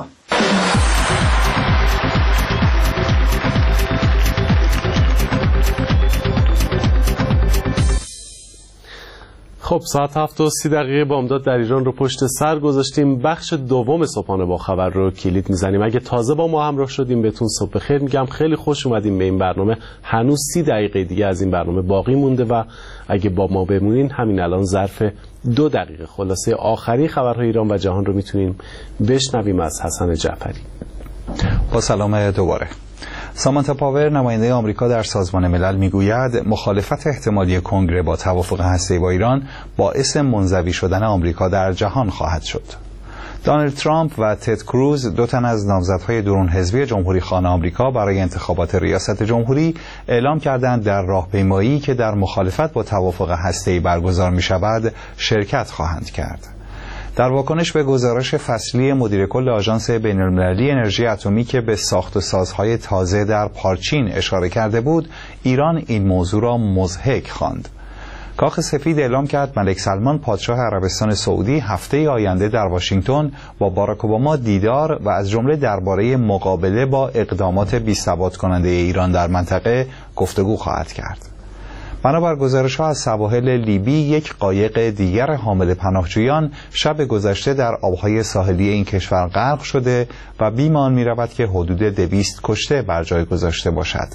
خب ساعت 7:30 بامداد در ایران رو پشت سر گذاشتیم. بخش دوم صبحانه با خبر رو کلید میزنیم. اگه تازه با ما همراه شدیم بهتون صبح بخیر میگم. خیلی خوش اومدیم به این برنامه. هنوز 30 دقیقه دیگه از این برنامه باقی مونده و اگه با ما بمونین همین الان ظرف 2 دقیقه خلاصه آخری خبرهای ایران و جهان رو میتونیم بشنویم از حسن جعفری. با سلام دوباره. سامانتا پاور نماینده آمریکا در سازمان ملل میگوید مخالفت احتمالی کنگره با توافق هسته‌ای با ایران باعث منزوی شدن آمریکا در جهان خواهد شد. دونالد ترامپ و تد کروز، 2 تن از نامزدهای درون حزبی جمهوری‌خوان آمریکا برای انتخابات ریاست جمهوری، اعلام کردند در راهپیمایی که در مخالفت با توافق هسته‌ای برگزار می‌شود شرکت خواهند کرد. در واکنش به گزارش فصلی مدیر کل آژانس بین‌المللی انرژی اتمی که به ساخت و سازهای تازه در پارچین اشاره کرده بود، ایران این موضوع را مضحک خواند. کاخ سفید اعلام کرد ملک سلمان پادشاه عربستان سعودی هفته آینده در واشنگتن با باراک اوباما دیدار و از جمله درباره مقابله با اقدامات بی‌ثبات کننده ایران در منطقه گفتگو خواهد کرد. بنابر گزارش‌ها از سواحل لیبی، یک قایق دیگر حامل پناهجویان شب گذشته در آبهای ساحلی این کشور غرق شده و بیمان می‌رود که حدود 200 کشته بر جای گذاشته باشد.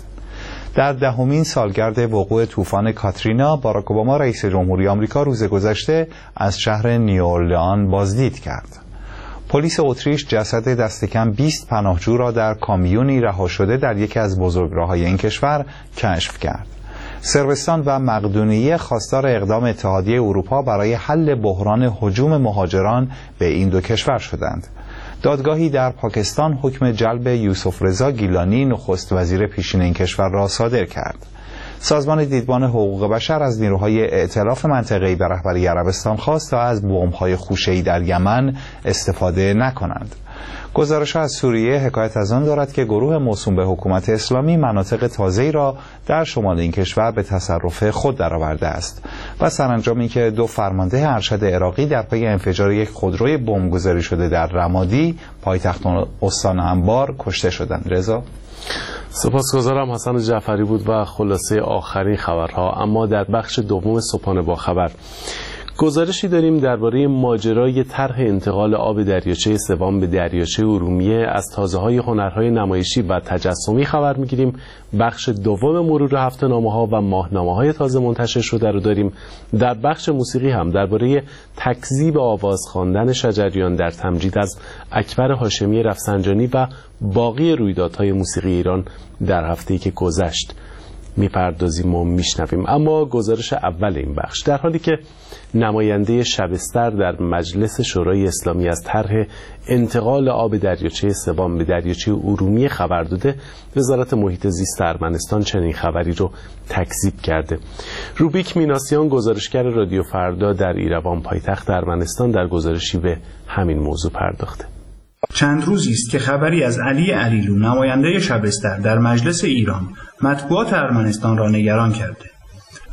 در 10مین سالگرد وقوع طوفان کاترینا، باراک اوباما رئیس جمهوری آمریکا روز گذشته از شهر نیوورلئان بازدید کرد. پلیس اتریش جسد دست کم 20 پناهجو را در کامیونی رها شده در یکی از بزرگراه‌های این کشور کشف کرد. صربستان و مقدونیه خواستار اقدام اتحادیه اروپا برای حل بحران هجوم مهاجران به این 2 کشور شدند. دادگاهی در پاکستان حکم جلب یوسف رضا گیلانی نخست وزیر پیشین این کشور را صادر کرد. سازمان دیدبان حقوق بشر از نیروهای ائتلاف منطقه‌ای به رهبری عربستان خواست تا از بمب‌های خوشه‌ای در یمن استفاده نکنند. گزارش‌ها از سوریه حکایت از آن دارد که گروه موسوم به حکومت اسلامی مناطق تازه‌ای را در شمال این کشور به تصرف خود درآورده است و سرانجامی که 2 فرمانده ارشد عراقی در پی انفجار یک خودروی بمبگذاری شده در رمادی، پایتخت استان انبار، کشته شدند. رضا سپاسگزارم. حسن جعفری بود و خلاصه آخرین خبرها. اما در بخش دوم صبحانه با خبر گزارشی داریم درباره ماجرای طرح انتقال آب دریاچه سوام به دریاچه ارومیه. از تازه‌های هنرهای نمایشی و تجسمی خبر می‌گیریم. بخش دوم مرور هفته‌نامه‌ها و ماهنامه‌های تازه منتشر شده رو داریم. در بخش موسیقی هم درباره تکذیب آواز خواندن شجریان در تمجید از اکبر هاشمی رفسنجانی و باقی رویدادهای موسیقی ایران در هفته‌ای که گذشت میپردازیم و میشنویم. اما گزارش اول این بخش، در حالی که نماینده شبستر در مجلس شورای اسلامی از طرح انتقال آب دریاچه سوام به دریاچه ارومیه خبر داده، وزارت محیط زیست ارمنستان چنین خبری رو تکذیب کرده. روبیک میناسیان، گزارشگر رادیو فردا در ایروان پایتخت ارمنستان، در گزارشی به همین موضوع پرداخته. چند روزی است که خبری از علی علیلو، نماینده شبستر در مجلس ایران، مطبوعات ارمنستان را نگران کرده.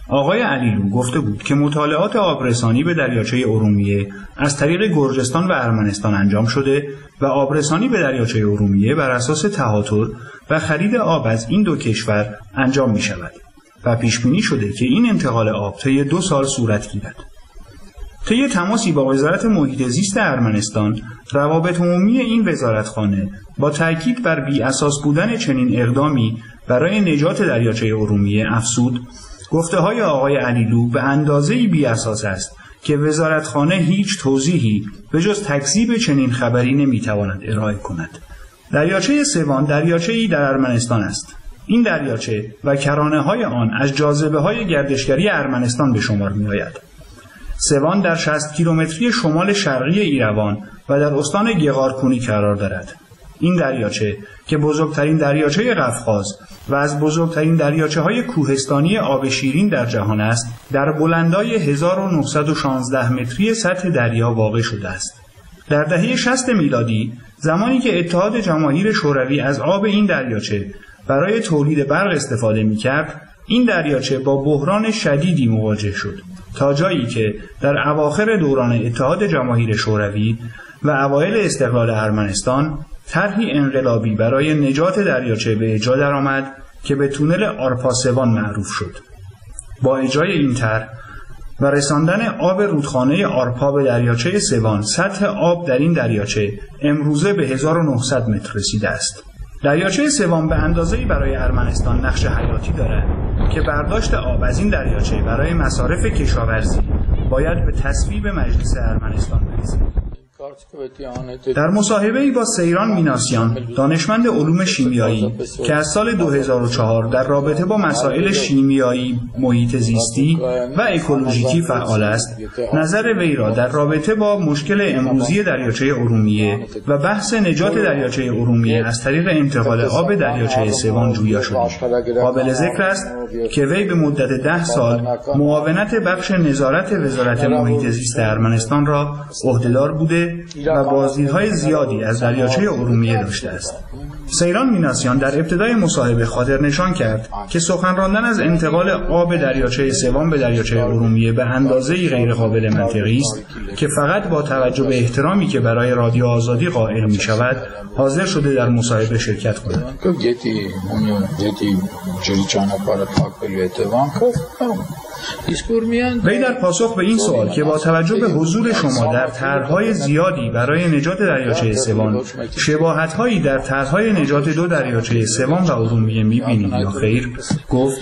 آقای علیلو گفته بود که مطالعات آبرسانی به دریاچه ارومیه از طریق گرجستان و ارمنستان انجام شده و آبرسانی به دریاچه ارومیه بر اساس تهاتر و خرید آب از این دو کشور انجام می شود و پیش بینی شده که این انتقال آب طی 2 سال صورت گیرد. طی تماسی با وزارت محیط زیست ارمنستان، روابط عمومی این وزارتخانه با تاکید بر بی‌اساس بودن چنین اقدامی برای نجات دریاچه ارومیه افزود گفته‌های آقای علیلو به اندازه‌ای بی‌اساس است که وزارتخانه هیچ توضیحی به جز تکذیب چنین خبری نمی‌تواند ارائه کند. دریاچه سوان دریاچه‌ای در ارمنستان است. این دریاچه و کرانه‌های آن از جاذبه‌های گردشگری ارمنستان به شمار می‌آید. سوان در 60 کیلومتری شمال شرقی ایروان و در استان گغارکونی قرار دارد. این دریاچه که بزرگترین دریاچه قفقاز و از بزرگترین دریاچه‌های کوهستانی آب شیرین در جهان است، در بلندای 1916 متری سطح دریا واقع شده است. در دهه 60 میلادی، زمانی که اتحاد جماهیر شوروی از آب این دریاچه برای تولید برق استفاده می‌کرد، این دریاچه با بحران شدیدی مواجه شد، تا جایی که در اواخر دوران اتحاد جماهیر شوروی و اوایل استقلال ارمنستان طرحی انقلابی برای نجات دریاچه به اجرا درآمد که به تونل آرپا سوان معروف شد. با اجرای این طرح و رساندن آب رودخانه آرپا به دریاچه سوان، سطح آب در این دریاچه امروزه به 1900 متر رسیده است. دریاچه سوان به اندازه‌ای برای ارمنستان نقش حیاتی دارد که برداشت آب از این دریاچه برای مصارف کشاورزی باید به تصویب مجلس ارمنستان برسد. در مصاحبه‌ای با سیران میناسیان، دانشمند علوم شیمیایی که از سال 2004 در رابطه با مسائل شیمیایی، محیط زیستی و اکولوژیکی فعال است، نظر وی را در رابطه با مشکل امروزی دریاچه ارومیه و بحث نجات دریاچه ارومیه از طریق انتقال آب دریاچه سوان جویا شد. قابل ذکر است که وی به مدت 10 سال معاونت بخش نظارت وزارت محیط زیست ارمنستان را عهدهدار بوده و بازدیدهای زیادی از دریاچه ارومیه داشته است. سیران میناسیان در ابتدای مصاحبه خاطر نشان کرد که سخن راندن از انتقال آب دریاچه سوان به دریاچه ارومیه به اندازه‌ای غیر قابل منطقی است که فقط با توجه به احترامی که برای رادیو آزادی قائل می شود حاضر شده در مصاحبه شرکت کند. وی در پاسخ به این سوال که با توجه به حضور شما در طرح‌های زیادی برای نجات دریاچه سوان شباهت‌هایی در طرح‌های نجات 2 دریاچه سوان و ارومیه می‌بینید یا خیر، گفت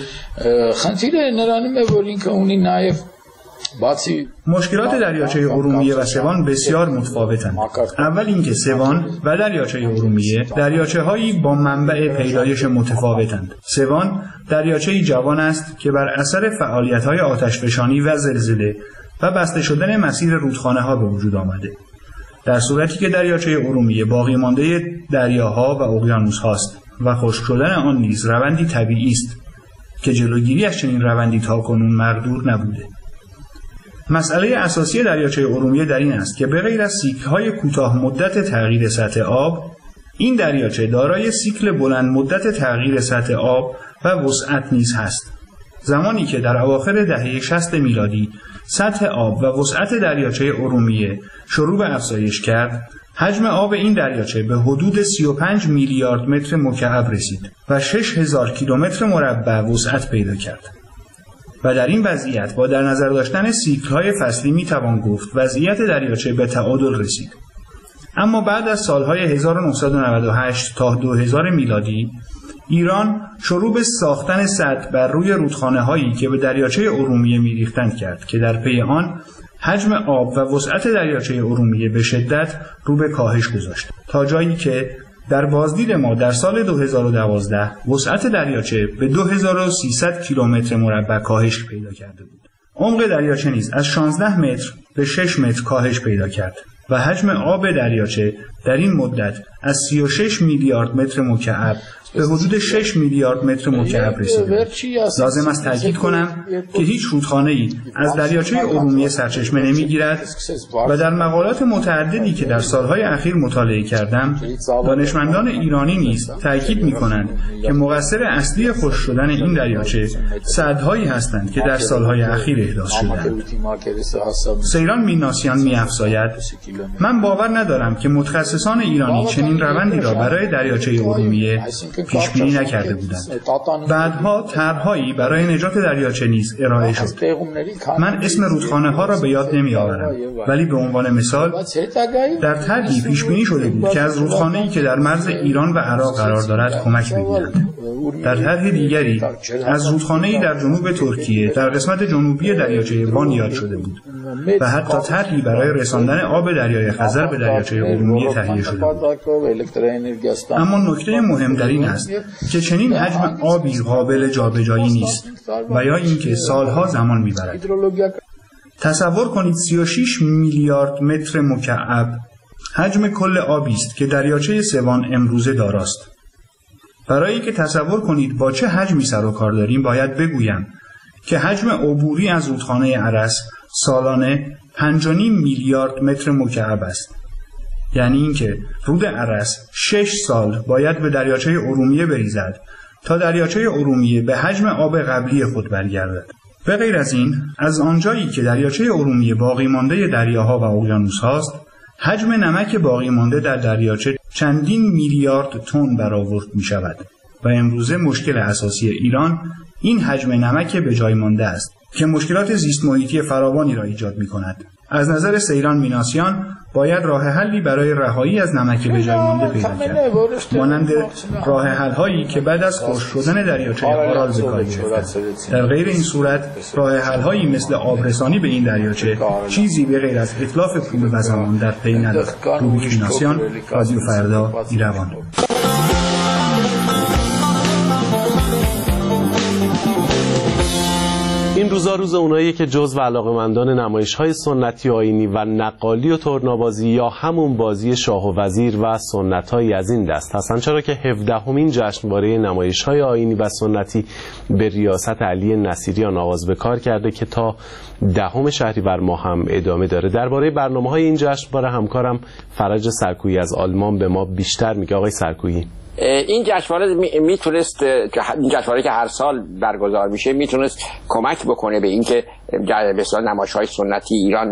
مشکلات دریاچه ارومیه و سوان بسیار متفاوتند. اول اینکه سوان و دریاچه ارومیه دریاچه‌هایی با منبع پیدایش متفاوتند. سوان دریاچه‌ای جوان است که بر اثر فعالیت‌های آتشفشانی و زلزله و بسته شدن مسیر رودخانه‌ها به وجود آمده، در صورتی که دریاچه ارومیه باقی مانده دریاها و اقیانوس‌هاست و خشک شدن آن نیز روندی طبیعی است که جلوگیری از چنین روندی تاکنون مقدور نبوده. مسئله اساسی دریاچه ارومیه در این است که به غیر از سیکل‌های کوتاه مدت تغییر سطح آب، این دریاچه دارای سیکل بلند مدت تغییر سطح آب و وسعت نیز هست. زمانی که در اواخر دهه 60 میلادی سطح آب و وسعت دریاچه ارومیه شروع به افزایش کرد، حجم آب این دریاچه به حدود 35 میلیارد متر مکعب رسید و 6000 کیلومتر مربع وسعت پیدا کرد. و در این وضعیت با در نظر داشتن سیکل‌های فصلی میتوان گفت وضعیت دریاچه به تعادل رسید. اما بعد از سالهای 1998 تا 2000 میلادی، ایران شروع به ساختن سد بر روی رودخانه‌هایی که به دریاچه ارومیه می‌ریختند کرد که در پی آن حجم آب و وسعت دریاچه ارومیه به شدت رو به کاهش گذاشت، تا جایی که در بازدید ما در سال 2012 وسعت دریاچه به 2300 کیلومتر مربع کاهش پیدا کرده بود. عمق دریاچه نیز از 16 متر به 6 متر کاهش پیدا کرد و حجم آب دریاچه در این مدت از 36 میلیارد متر مکعب به حدود 6 میلیارد متر مکعب رسیده. لازم است تاکید کنم که هیچ رودخانه‌ای از دریاچه ارومیه سرچشمه نمی‌گیرد و در مقالات متعددی که در سالهای اخیر مطالعه کردم، دانشمندان ایرانی نیز تاکید می‌کنند که مقصر اصلی خشک شدن این دریاچه سدهایی هستند که در سالهای اخیر احداث شدند. سیران میناسیان می‌افزاید: من باور ندارم که متخصصان ایرانی چنین روندی را برای دریاچه ارومیه پیش بینی نکرده بودند. بعدها طرح‌هایی برای نجات دریاچه نیز ارائه شد. من اسم رودخانه ها را به یاد نمی آورم، ولی به عنوان مثال در طرحی پیش بینی شده بود که از رودخانه‌ای که در مرز ایران و عراق قرار دارد کمک بگیرند. در طرح دیگری از رودخانه‌ای در جنوب ترکیه در قسمت جنوبی دریاچه وان یاد شده بود و حتی طرحی برای رساندن آب دریای خزر به دریاچه ارومیه تهیه شده بود. اما نکته مهم در این است که چنین حجم آبی قابل جابجایی نیست و یا اینکه سالها زمان میبرد. تصور کنید 36 میلیارد متر مکعب حجم کل آبی است که دریاچه سوان امروزه داراست. برای که تصور کنید با چه حجمی سر و کار داریم باید بگویم که حجم عبوری از رودخانه ارس سالانه 5.5 میلیارد متر مکعب است. یعنی اینکه رود ارس 6 سال باید به دریاچه ارومیه بریزد تا دریاچه ارومیه به حجم آب قبلی خود برگردد. به غیر از این، از آنجایی که دریاچه ارومیه باقی مانده دریاها و اقیانوس هاست، حجم نمک باقی مانده در دریاچه چندین میلیارد تن برآورد می شود و امروزه مشکل اساسی ایران این حجم نمک به جای مانده است که مشکلات زیست محیطی فراوانی را ایجاد می کند. از نظر سیران میناسیان باید راه حلی برای رهایی از نمک به جای مانده پیدا کرد، مانند راه حل هایی که بعد از خشک شدن دریاچه آرال به کار می‌افتد. در غیر این صورت راه حل هایی مثل آبرسانی به این دریاچه چیزی به غیر از اتلاف پول و زمان در پی ندارد. روبیک میناسیان، رادیو فردا، ایروان. این روزا روز اونایی که جزو علاقه‌مندان نمایش‌های سنتی آیینی و نقالی و ترنابازی یا همون بازی شاه و وزیر و سنت‌هایی از این دست هستن، چرا که 17مین جشنواره نمایش‌های آیینی و سنتی به ریاست علی نصیریان آغاز به کار کرده که تا 10 شهریور ماه هم ادامه داره. درباره برنامه‌های این جشنواره همکارم فرج سرکویی از آلمان به ما بیشتر میگه. آقای سرکویی، این جشنواره میتونست، این جشنواره که هر سال برگزار میشه، میتونست کمک بکنه به اینکه به اصطلاح نمایش‌های سنتی ایران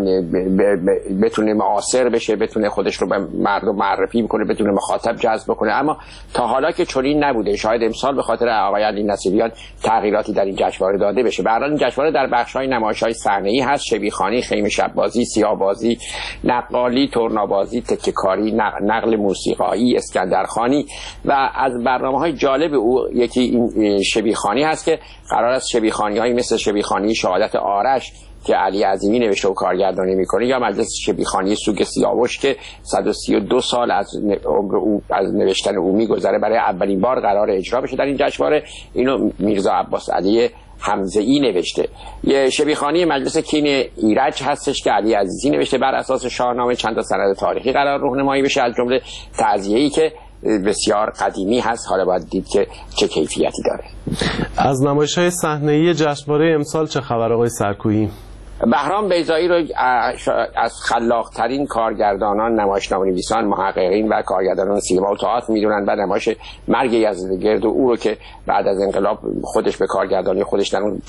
بتونه معاصر بشه، بتونه خودش رو به مردم معرفی بکنه، بتونه مخاطب جذب بکنه. اما تا حالا که چنین نبوده. شاید امسال به خاطر آقای علی نصیریان تغییراتی در این جشنواره داده بشه. به هر حال این جشنواره در بخش‌های نمایش‌های صحنه‌ای هست: شبیخوانی، خیمه شب‌بازی، سیاه‌بازی، نقالی، ترنابازی، تکه‌کاری، نقل موسیقایی، اسکندرخوانی. و از برنامه‌های جالب او یکی این شبیخوانی هست که قرار است شبیخوانی‌هایی مثل شبیخوانی شهادت آرش که علی عظیمی نوشته و کارگردانی میکنه، یا مجلس شبیخوانی سوگ سیاوش که 132 سال از عمر او از نوشتن او میگذره برای اولین بار قرار اجرا بشه در این جشنواره. اینو میرزا عباس علی حمزه‌ای نوشته. یه شبیخوانی مجلس کین ایرج هستش که علی عزیزی نوشته، بر اساس شاهنامه چند تا سند تاریخی قرار راهنمایی بشه، از جمله تعزیه‌ای که بسیار قدیمی هست. حالا باید دید که چه کیفیتی داره. از نمایش‌های صحنه‌ای جشنواره امسال چه خبر آقای سرکویی؟ بهرام بیضایی رو از خلاق‌ترین کارگردانان، نمایشنامه‌نویسان، محققین و کارگردانان سینما و تئاتر میدونن و نمایش مرگ یزدگرد و او رو که بعد از انقلاب خودش به کارگردانی خودش در اون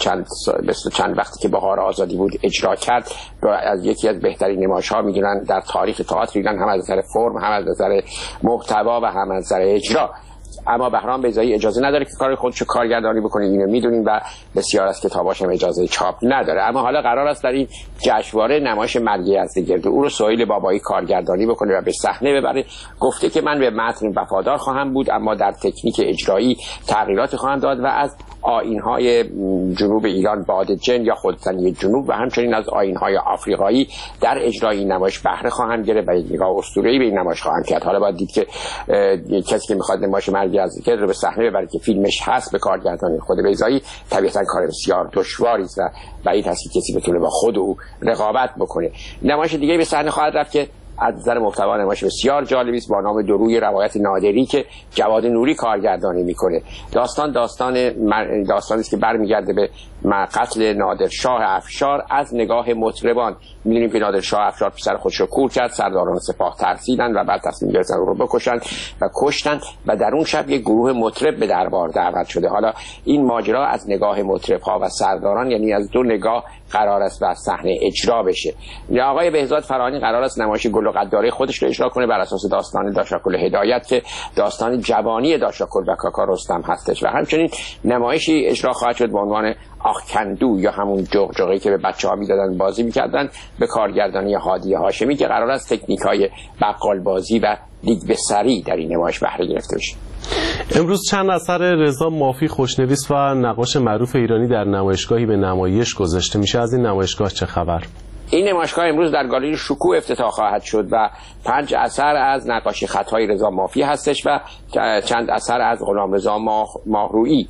چند وقتی که بهار آزادی بود اجرا کرد، از یکی از بهترین نمایش‌ها میدونن در تاریخ تئاتر ایران، هم از نظر فرم، هم از نظر محتوا و هم از نظر اجرا. اما بهرام بیضایی اجازه نداره که کار خودشو کارگردانی بکنه، اینو میدونیم، و بسیار از کتاباش هم اجازه چاپ نداره. اما حالا قرار است در این جشنواره نمایش مرگ یزدگرد او رو سهیل بابایی کارگردانی بکنه و به صحنه ببره. گفته که من به متن وفادار خواهم بود، اما در تکنیک اجرایی تغییرات خواهم داد و از آیین‌های جنوب ایران، بادجن یا خودزنی جنوب و همچنین از آیین‌های آفریقایی در اجرای این نمایش بهره خواهم گرفت و یک نگاه اسطوره‌ای به این نمایش خواهم کرد. حالا باید دید که کسی که می‌خواد نمایش مرگ یزدگرد رو به صحنه ببره که فیلمش هست به کارگردانی خود بیضایی، طبیعتاً کار بسیار دشواری است و بعید هست که کسی بتونه با خود او رقابت بکنه. نمایش دیگه به صحنه خواهد رفت که از نظر محتوا نمایش بسیار جالبی است با نام دروی روایت نادری که جواد نوری کارگردانی میکنه. داستانی است که برمیگرده به قتل نادرشاه افشار از نگاه مطربان. می‌دونیم که نادرشاه افشار پسر خودش رو کور کرد، سرداران سپاه ترسیدند و بعد تصمیم گرفتن او رو بکشند و کشتند و در اون شب یک گروه مطرب به دربار دعوت شده. حالا این ماجرا از نگاه مطرب‌ها و سرداران، یعنی از دو نگاه قرار است و صحنه اجرا بشه. آقای بهزاد فراهانی قرار است نمایش گل و قداره خودش رو اجرا کنه بر اساس داستان داشاکل هدایت که داستان جوانی داشاکل و کاکا رستم هستش و همچنین نمایشی اجرا خواهد شد به عنوان آخکندو یا همون جغجغی که به بچه‌ها می‌دادن بازی می‌کردن به کارگردانی هادی هاشمی که قرار است تکنیک‌های بقال بازی و دیگ به سری در این نمایش بهره گرفته بشه. امروز چند اثر رضا مافی خوشنویس و نقاش معروف ایرانی در نمایشگاهی به نمایش گذاشته میشه. از این نمایشگاه چه خبر؟ این نمایشگاه امروز در گالری شکوه افتتاح خواهد شد و 5 اثر از نقاشی خطهای رضا مافی هستش و چند اثر از غلامرضا ماهرویی.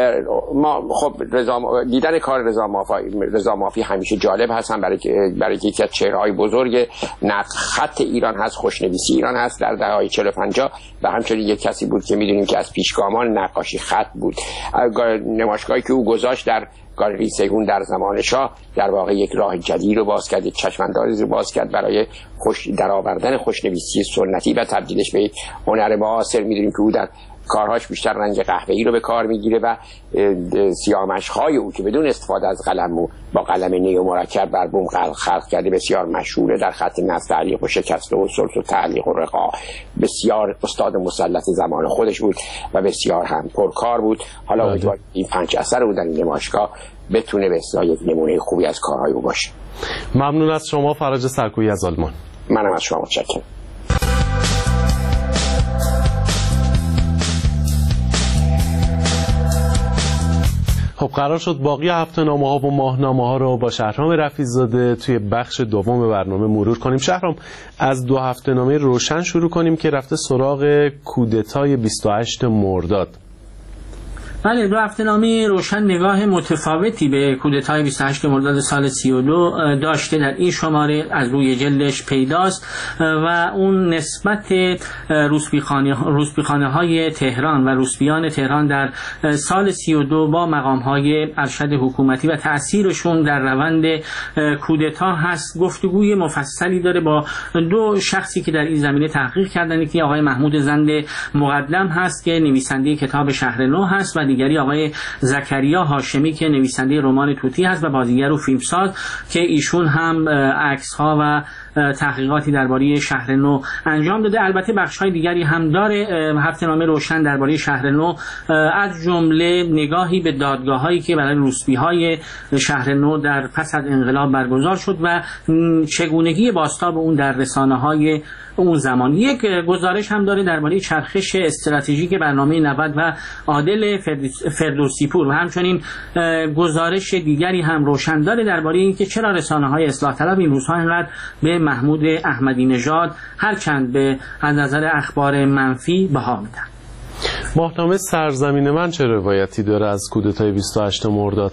خب دیدن کار رضا مافی همیشه جالب هستن برای یکی از چهره‌های بزرگ خط ایران هست، خوشنویسی ایران هست در دهه‌های 40 و 50 و همچنین یک کسی بود که می‌دونیم که از پیشگامان نقاشی خط بود. نمایشگاهی که او گذاشت در گالری سیگون در زمان شاه در واقع یک راه جدید رو باز کرد، یک چشم‌اندازی رو باز کرد برای درآوردن خوشنویسی سنتی و تبدیلش به یک هنر معاصر. می‌دونیم که او در کارهاش بیشتر رنگ قهوه‌ای رو به کار میگیره و سیاه‌مشق‌های او که بدون استفاده از قلم با قلم نی و مرکب بر بوم خلق کرده بسیار مشهوره. در خط نصب تعلیق و شکسته و سلس و تعلیق و رقاع بسیار استاد مسلط زمان خودش بود و بسیار هم پرکار بود. حالا امیدوارم این 5 اثر رو در این نمایشگاه بتونه به اصطلاح یک نمونه خوبی از کارهای او باشه. ممنون از شما فرج سرکویی از آلمان. منم از شما متشکرم. خب قرار شد باقی هفته‌نامه‌ها و ماهنامه‌ها رو با شهرام رفیع‌زاده توی بخش دوم برنامه مرور کنیم. شهرام، از 2 هفته‌نامه روشن شروع کنیم که رفته سراغ کودتای 28 مرداد. بله، 2 هفته‌نامه روشن نگاه متفاوتی به کودتای 28 مرداد سال 32 داشته. در این شماره از روی جلدش پیداست و اون نسبت روسپیخانه‌های تهران و روسپیان تهران در سال 32 با مقام‌های ارشد حکومتی و تأثیرشون در روند کودتا هست. گفتگوی مفصلی داره با 2 شخصی که در این زمینه تحقیق کردن، که آقای محمود زند مقدم هست که نویسنده کتاب شهر نو هست و دیگری آقای زکریا هاشمی که نویسنده رمان توتی هست و بازیگر و فیلمساز که ایشون هم عکس‌ها و تحقیقاتی درباره شهر نو انجام داده. البته بخش‌های دیگری هم داره هفته‌نامه روشن درباره شهر نو، از جمله نگاهی به دادگاه‌هایی که برای روسپی‌های شهر نو در پس از انقلاب برگزار شد و چگونگی بازتاب اون در رسانه‌های اون زمان. یک گزارش هم داره درباره چرخش استراتژیک برنامه 90 و عادل فردوسی‌پور و همچنین گزارش دیگری هم روشن داره درباره اینکه چرا رسانه‌های اصلاح طلب این روزها اینقدر به محمود احمدی نژاد هرچند به از نظر اخبار منفی بها میدن. ماهنامه سرزمین من چه روایتی داره از کودتای 28 مرداد؟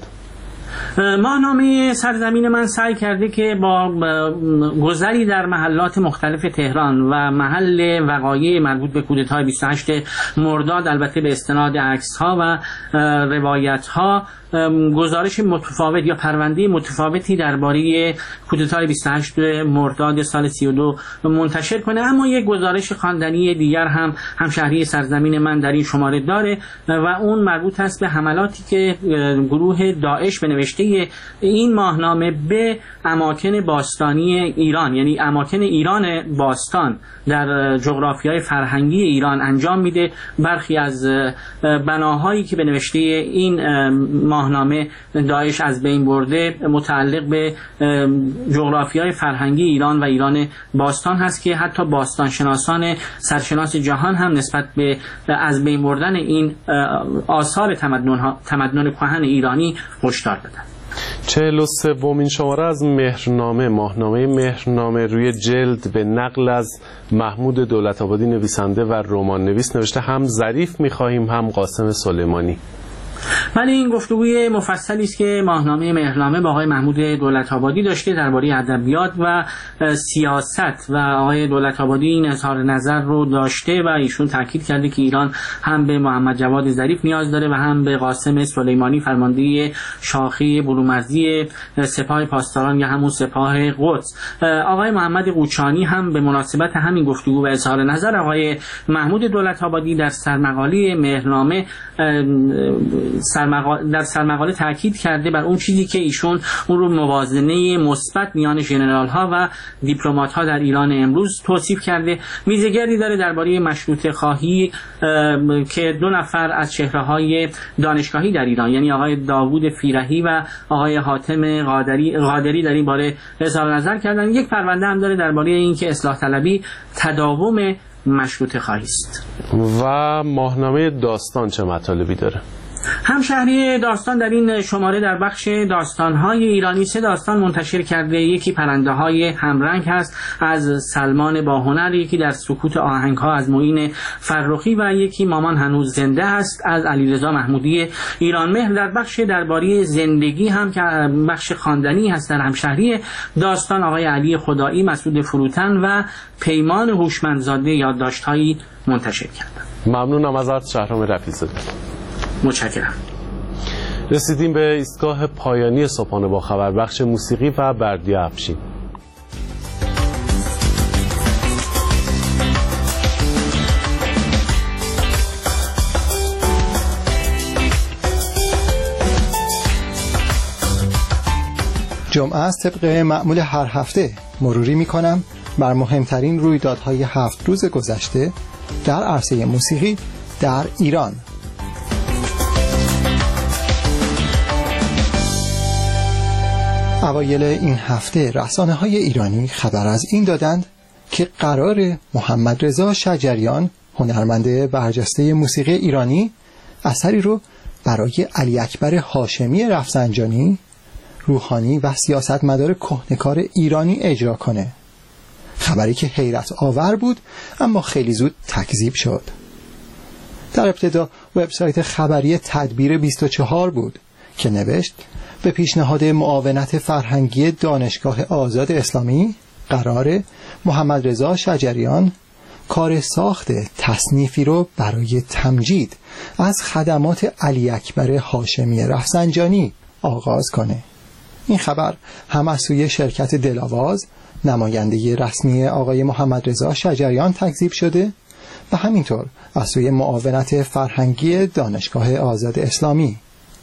ماهنامه سرزمین من سعی کرده که با گذری در محلات مختلف تهران و محل وقایع مربوط به کودتای 28 مرداد، البته به استناد عکس‌ها و روایت‌ها، گزارش متفاوت یا پرونده متفاوتی درباره کودتای 28 مرداد سال 32 منتشر کنه. اما یک گزارش خواندنی دیگر هم همشهری سرزمین من در این شماره داره و اون مربوط است به حملاتی که گروه داعش به نوشته این ماهنامه به اماکن باستانی ایران، یعنی اماکن ایران باستان در جغرافیای فرهنگی ایران انجام میده. برخی از بناهایی که به نوشته این ماهنامه داعش از بین برده متعلق به جغرافیای فرهنگی ایران و ایران باستان هست که حتی باستانشناسان سرشناس جهان هم نسبت به از بین بردن این آثار تمدن کهن ایرانی هشدار دادند. 43مین شماره از مهرنامه، ماهنامه مهرنامه، روی جلد به نقل از محمود دولت‌آبادی نویسنده و رمان نویس نوشته هم ظریف می‌خواهیم هم قاسم سلیمانی. ولی این گفتگوی مفصلی است که ماهنامه مهرنامه با آقای محمود دولت‌آبادی داشته درباره ادبیات و سیاست و آقای دولت‌آبادی این اظهار نظر رو داشته و ایشون تاکید کرده که ایران هم به محمد جواد ظریف نیاز داره و هم به قاسم سلیمانی فرمانده شاخه برومرزی سپاه پاسداران یا همون سپاه قدس. آقای محمد قوچانی هم به مناسبت همین گفتگو و اظهار نظر آقای محمود دولت‌آبادی در سرمقاله مهرنامه در سرمقاله تاکید کرده بر اون چیزی که ایشون اون رو موازنه مثبت میان ژنرال ها و دیپلمات ها در ایران امروز توصیف کرده. ویژگی داره درباره مشروطه خواهی که 2 نفر از چهره‌های دانشگاهی در ایران یعنی آقای داوود فیرحی و آقای حاتم قادری در این باره اظهار نظر کردن. یک پرونده هم داره درباره اینکه اصلاح طلبی تداوم مشروطه خواهی است. و ماهنامه داستان چه مطالبی داره؟ همشهری داستان در این شماره در بخش داستان‌های ایرانی 3 داستان منتشر کرده. یکی پرنده‌های همرنگ هست از سلمان باهنر، یکی در سکوت آهنگ‌ها از معین فرخی و یکی مامان هنوز زنده است از علیرضا محمودی ایرانمهر. در بخش درباره زندگی هم که بخش خواندنی هست در همشهری داستان آقای علی خدایی، مسعود فروتن و پیمان هوشمندزاده یادداشت‌هایی منتشر کردند. ممنونم ازت شهرام رفیع‌زاده. متشکرم. رسیدیم به ایستگاه پایانی صبحانه با خبر، بخش موسیقی و بردیا افشین. جمعه است. طبق معمول هر هفته مروری می‌کنم بر مهمترین رویدادهای 7 روز گذشته در عرصه موسیقی در ایران. اوایل این هفته رسانه‌های ایرانی خبر از این دادند که قرار محمد رضا شجریان، هنرمند برجسته موسیقی ایرانی، اثری رو برای علی اکبر هاشمی رفسنجانی، روحانی و سیاستمدار کهنه‌کار ایرانی اجرا کنه. خبری که حیرت آور بود اما خیلی زود تکذیب شد. در ابتدا وبسایت خبری تدبیر 24 بود که نوشت به پیشنهاد معاونت فرهنگی دانشگاه آزاد اسلامی قرار محمد رضا شجریان کار ساخت تصنیفی رو برای تمجید از خدمات علی اکبر هاشمی رفسنجانی آغاز کنه. این خبر هم از سوی شرکت دلاواز، نماینده رسمی آقای محمد رضا شجریان تکذیب شده و همینطور از سوی معاونت فرهنگی دانشگاه آزاد اسلامی.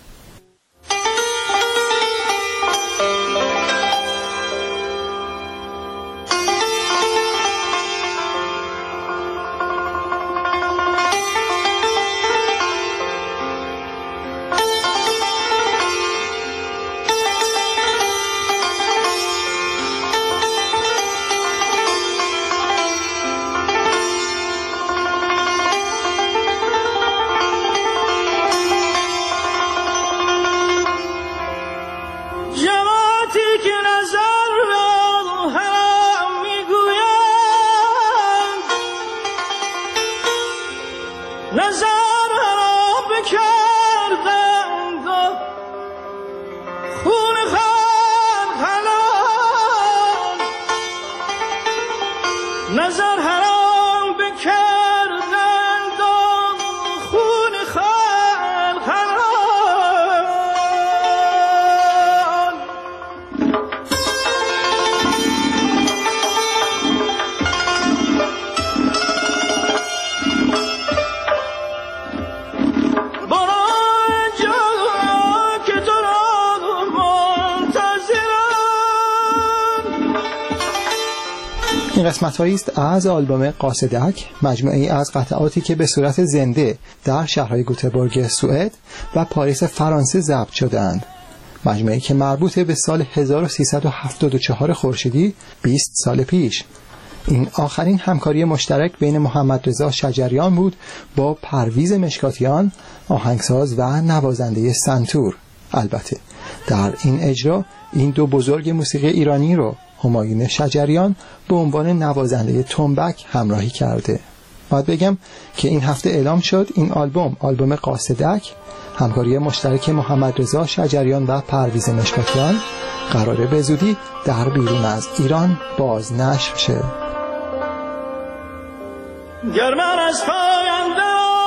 این قسمت‌هایی است از آلبوم قاصدک، مجموعه‌ای از قطعاتی که به صورت زنده در شهرهای گوتهبورگ سوئد و پاریس فرانسه ضبط شده‌اند. مجموعه‌ای که مربوط به سال 1374 خورشیدی 20 سال پیش. این آخرین همکاری مشترک بین محمد رضا شجریان بود با پرویز مشکاتیان، آهنگساز و نوازنده سنتور. البته در این اجرا این دو بزرگ موسیقی ایرانی رو همایون شجریان به عنوان نوازنده تنبک همراهی کرده. باید بگم که این هفته اعلام شد این آلبوم قاصدک، همکاری مشترک محمد رضا شجریان و پرویز مشکاتیان، قراره به زودی در بیرون از ایران باز نشر شه. گرمن از پاینده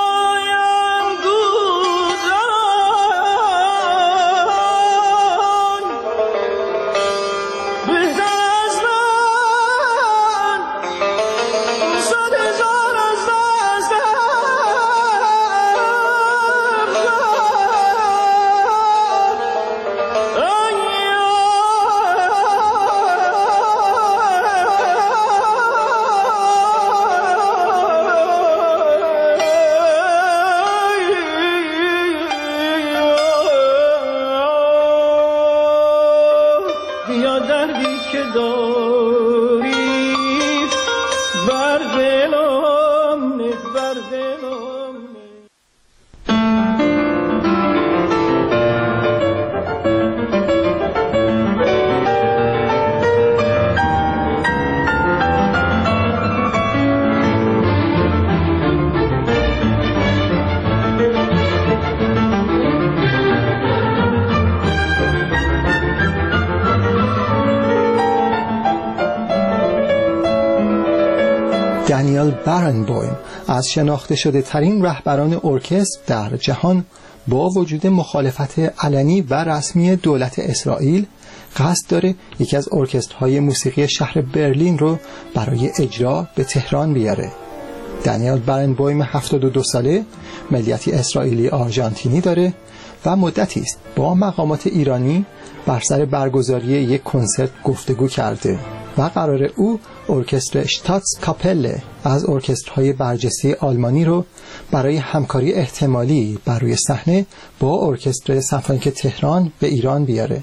دانیل بارنبویم از شناخته شده ترین رهبران ارکستر در جهان با وجود مخالفت علنی و رسمی دولت اسرائیل قصد داره یکی از ارکسترهای موسیقی شهر برلین رو برای اجرا به تهران بیاره. دانیل بارنبویم 72 ساله، ملیتی اسرائیلی آرژانتینی داره و مدتی است با مقامات ایرانی بر سر برگزاری یک کنسرت گفتگو کرده و قرار او ارکستر شتاتس کاپله از ارکسترهای برجسته آلمانی رو برای همکاری احتمالی بر روی صحنه با ارکستر سمفونیک تهران به ایران بیاره.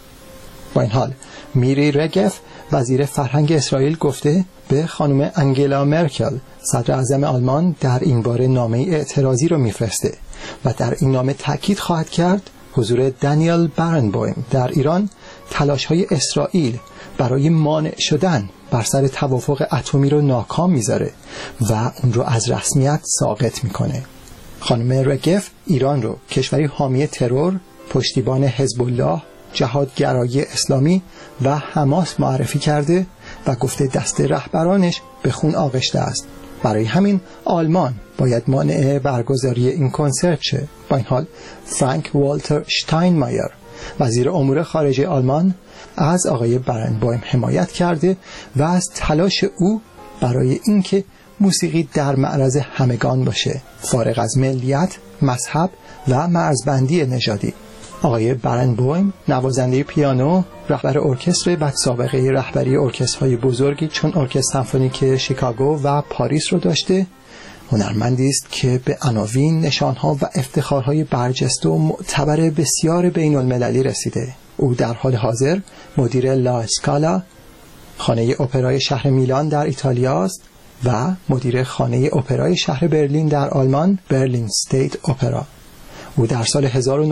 با این حال میری رگف وزیر فرهنگ اسرائیل گفته به خانم انگلا مرکل صدر اعظم آلمان در این باره نامه اعتراضی رو میفرسته و در این نامه تاکید خواهد کرد حضور دانیل بارنبویم در ایران تلاش‌های اسرائیل برای مانع شدن بر سر توافق اتمی رو ناکام میذاره و اون رو از رسمیت ساقط میکنه. خانم رگف ایران رو کشوری حامی ترور، پشتیبان حزب الله، جهادگرایی اسلامی و حماس معرفی کرده و گفته دست رهبرانش به خون آغشته است. برای همین آلمان باید مانع برگزاری این کنسرت شه. با این حال فرانک والتر شتاینمایر وزیر امور خارجه آلمان از آقای بارنبویم حمایت کرده و از تلاش او برای اینکه موسیقی در معرض همگان باشه، فارغ از ملیت، مذهب و مرزبندی نژادی. آقای بارنبویم نوازنده پیانو، رهبر ارکستر و سابقه رهبری ارکسترهای بزرگی چون ارکستر سمفونیک شیکاگو و پاریس رو داشته. هنرمندی است که به عناوین، نشانها و افتخارهای برجسته و معتبر بسیار بین المللی رسیده. او در حال حاضر مدیر لا اسکالا، خانه اپرای شهر میلان در ایتالیا است و مدیر خانه اپرای شهر برلین در آلمان، برلین استیت اپرا. او در سال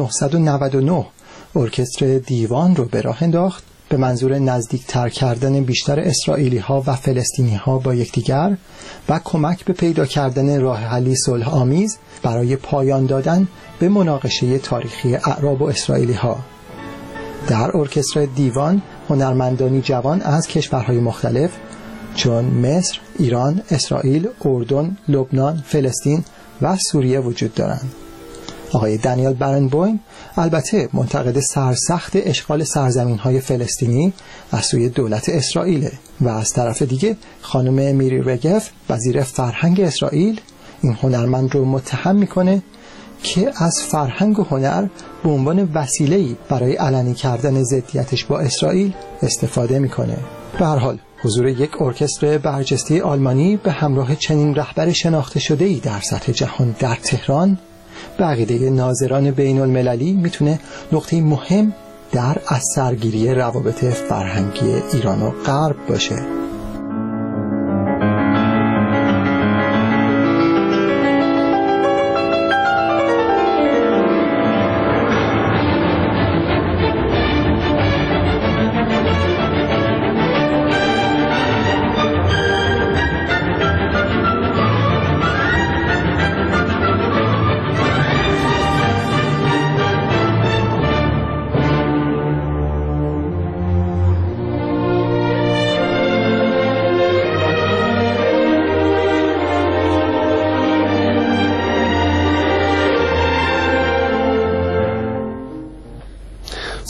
1999 ارکستر دیوان رو به راه انداخت به منظور نزدیکتر کردن بیشتر اسرائیلی ها و فلسطینی ها با یکدیگر و کمک به پیدا کردن راه حلی صلح آمیز برای پایان دادن به مناقشه تاریخی اعراب و اسرائیلی ها. در ارکستر دیوان هنرمندانی جوان از کشورهای مختلف چون مصر، ایران، اسرائیل، اردن، لبنان، فلسطین و سوریه وجود دارند. آقای دانیل بارنبویم البته منتقد سرسخت اشغال سرزمین‌های فلسطینی از سوی دولت اسرائیل و از طرف دیگه خانم میری رگف وزیر فرهنگ اسرائیل این هنرمند رو متهم میکنه که از فرهنگ و هنر به عنوان وسیله‌ای برای علنی کردن ضدیتش با اسرائیل استفاده میکنه. به هر حال حضور یک ارکستر برجسته آلمانی به همراه چنین رهبر شناخته شده‌ای در سطح جهان در تهران به عقیده ناظران بین المللی میتونه نقطه مهم در اثرگیری روابط فرهنگی ایران و غرب باشه.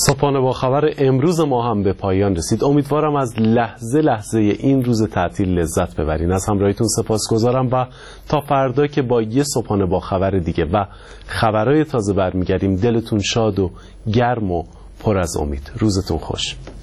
صبحانه با خبر امروز ما هم به پایان رسید. امیدوارم از لحظه لحظه این روز تعطیل لذت ببرین. از همراهیتون سپاسگزارم و تا فردا که با یه صبحانه با خبر دیگه و خبرهای تازه برمیگردیم. دلتون شاد و گرم و پر از امید. روزتون خوش.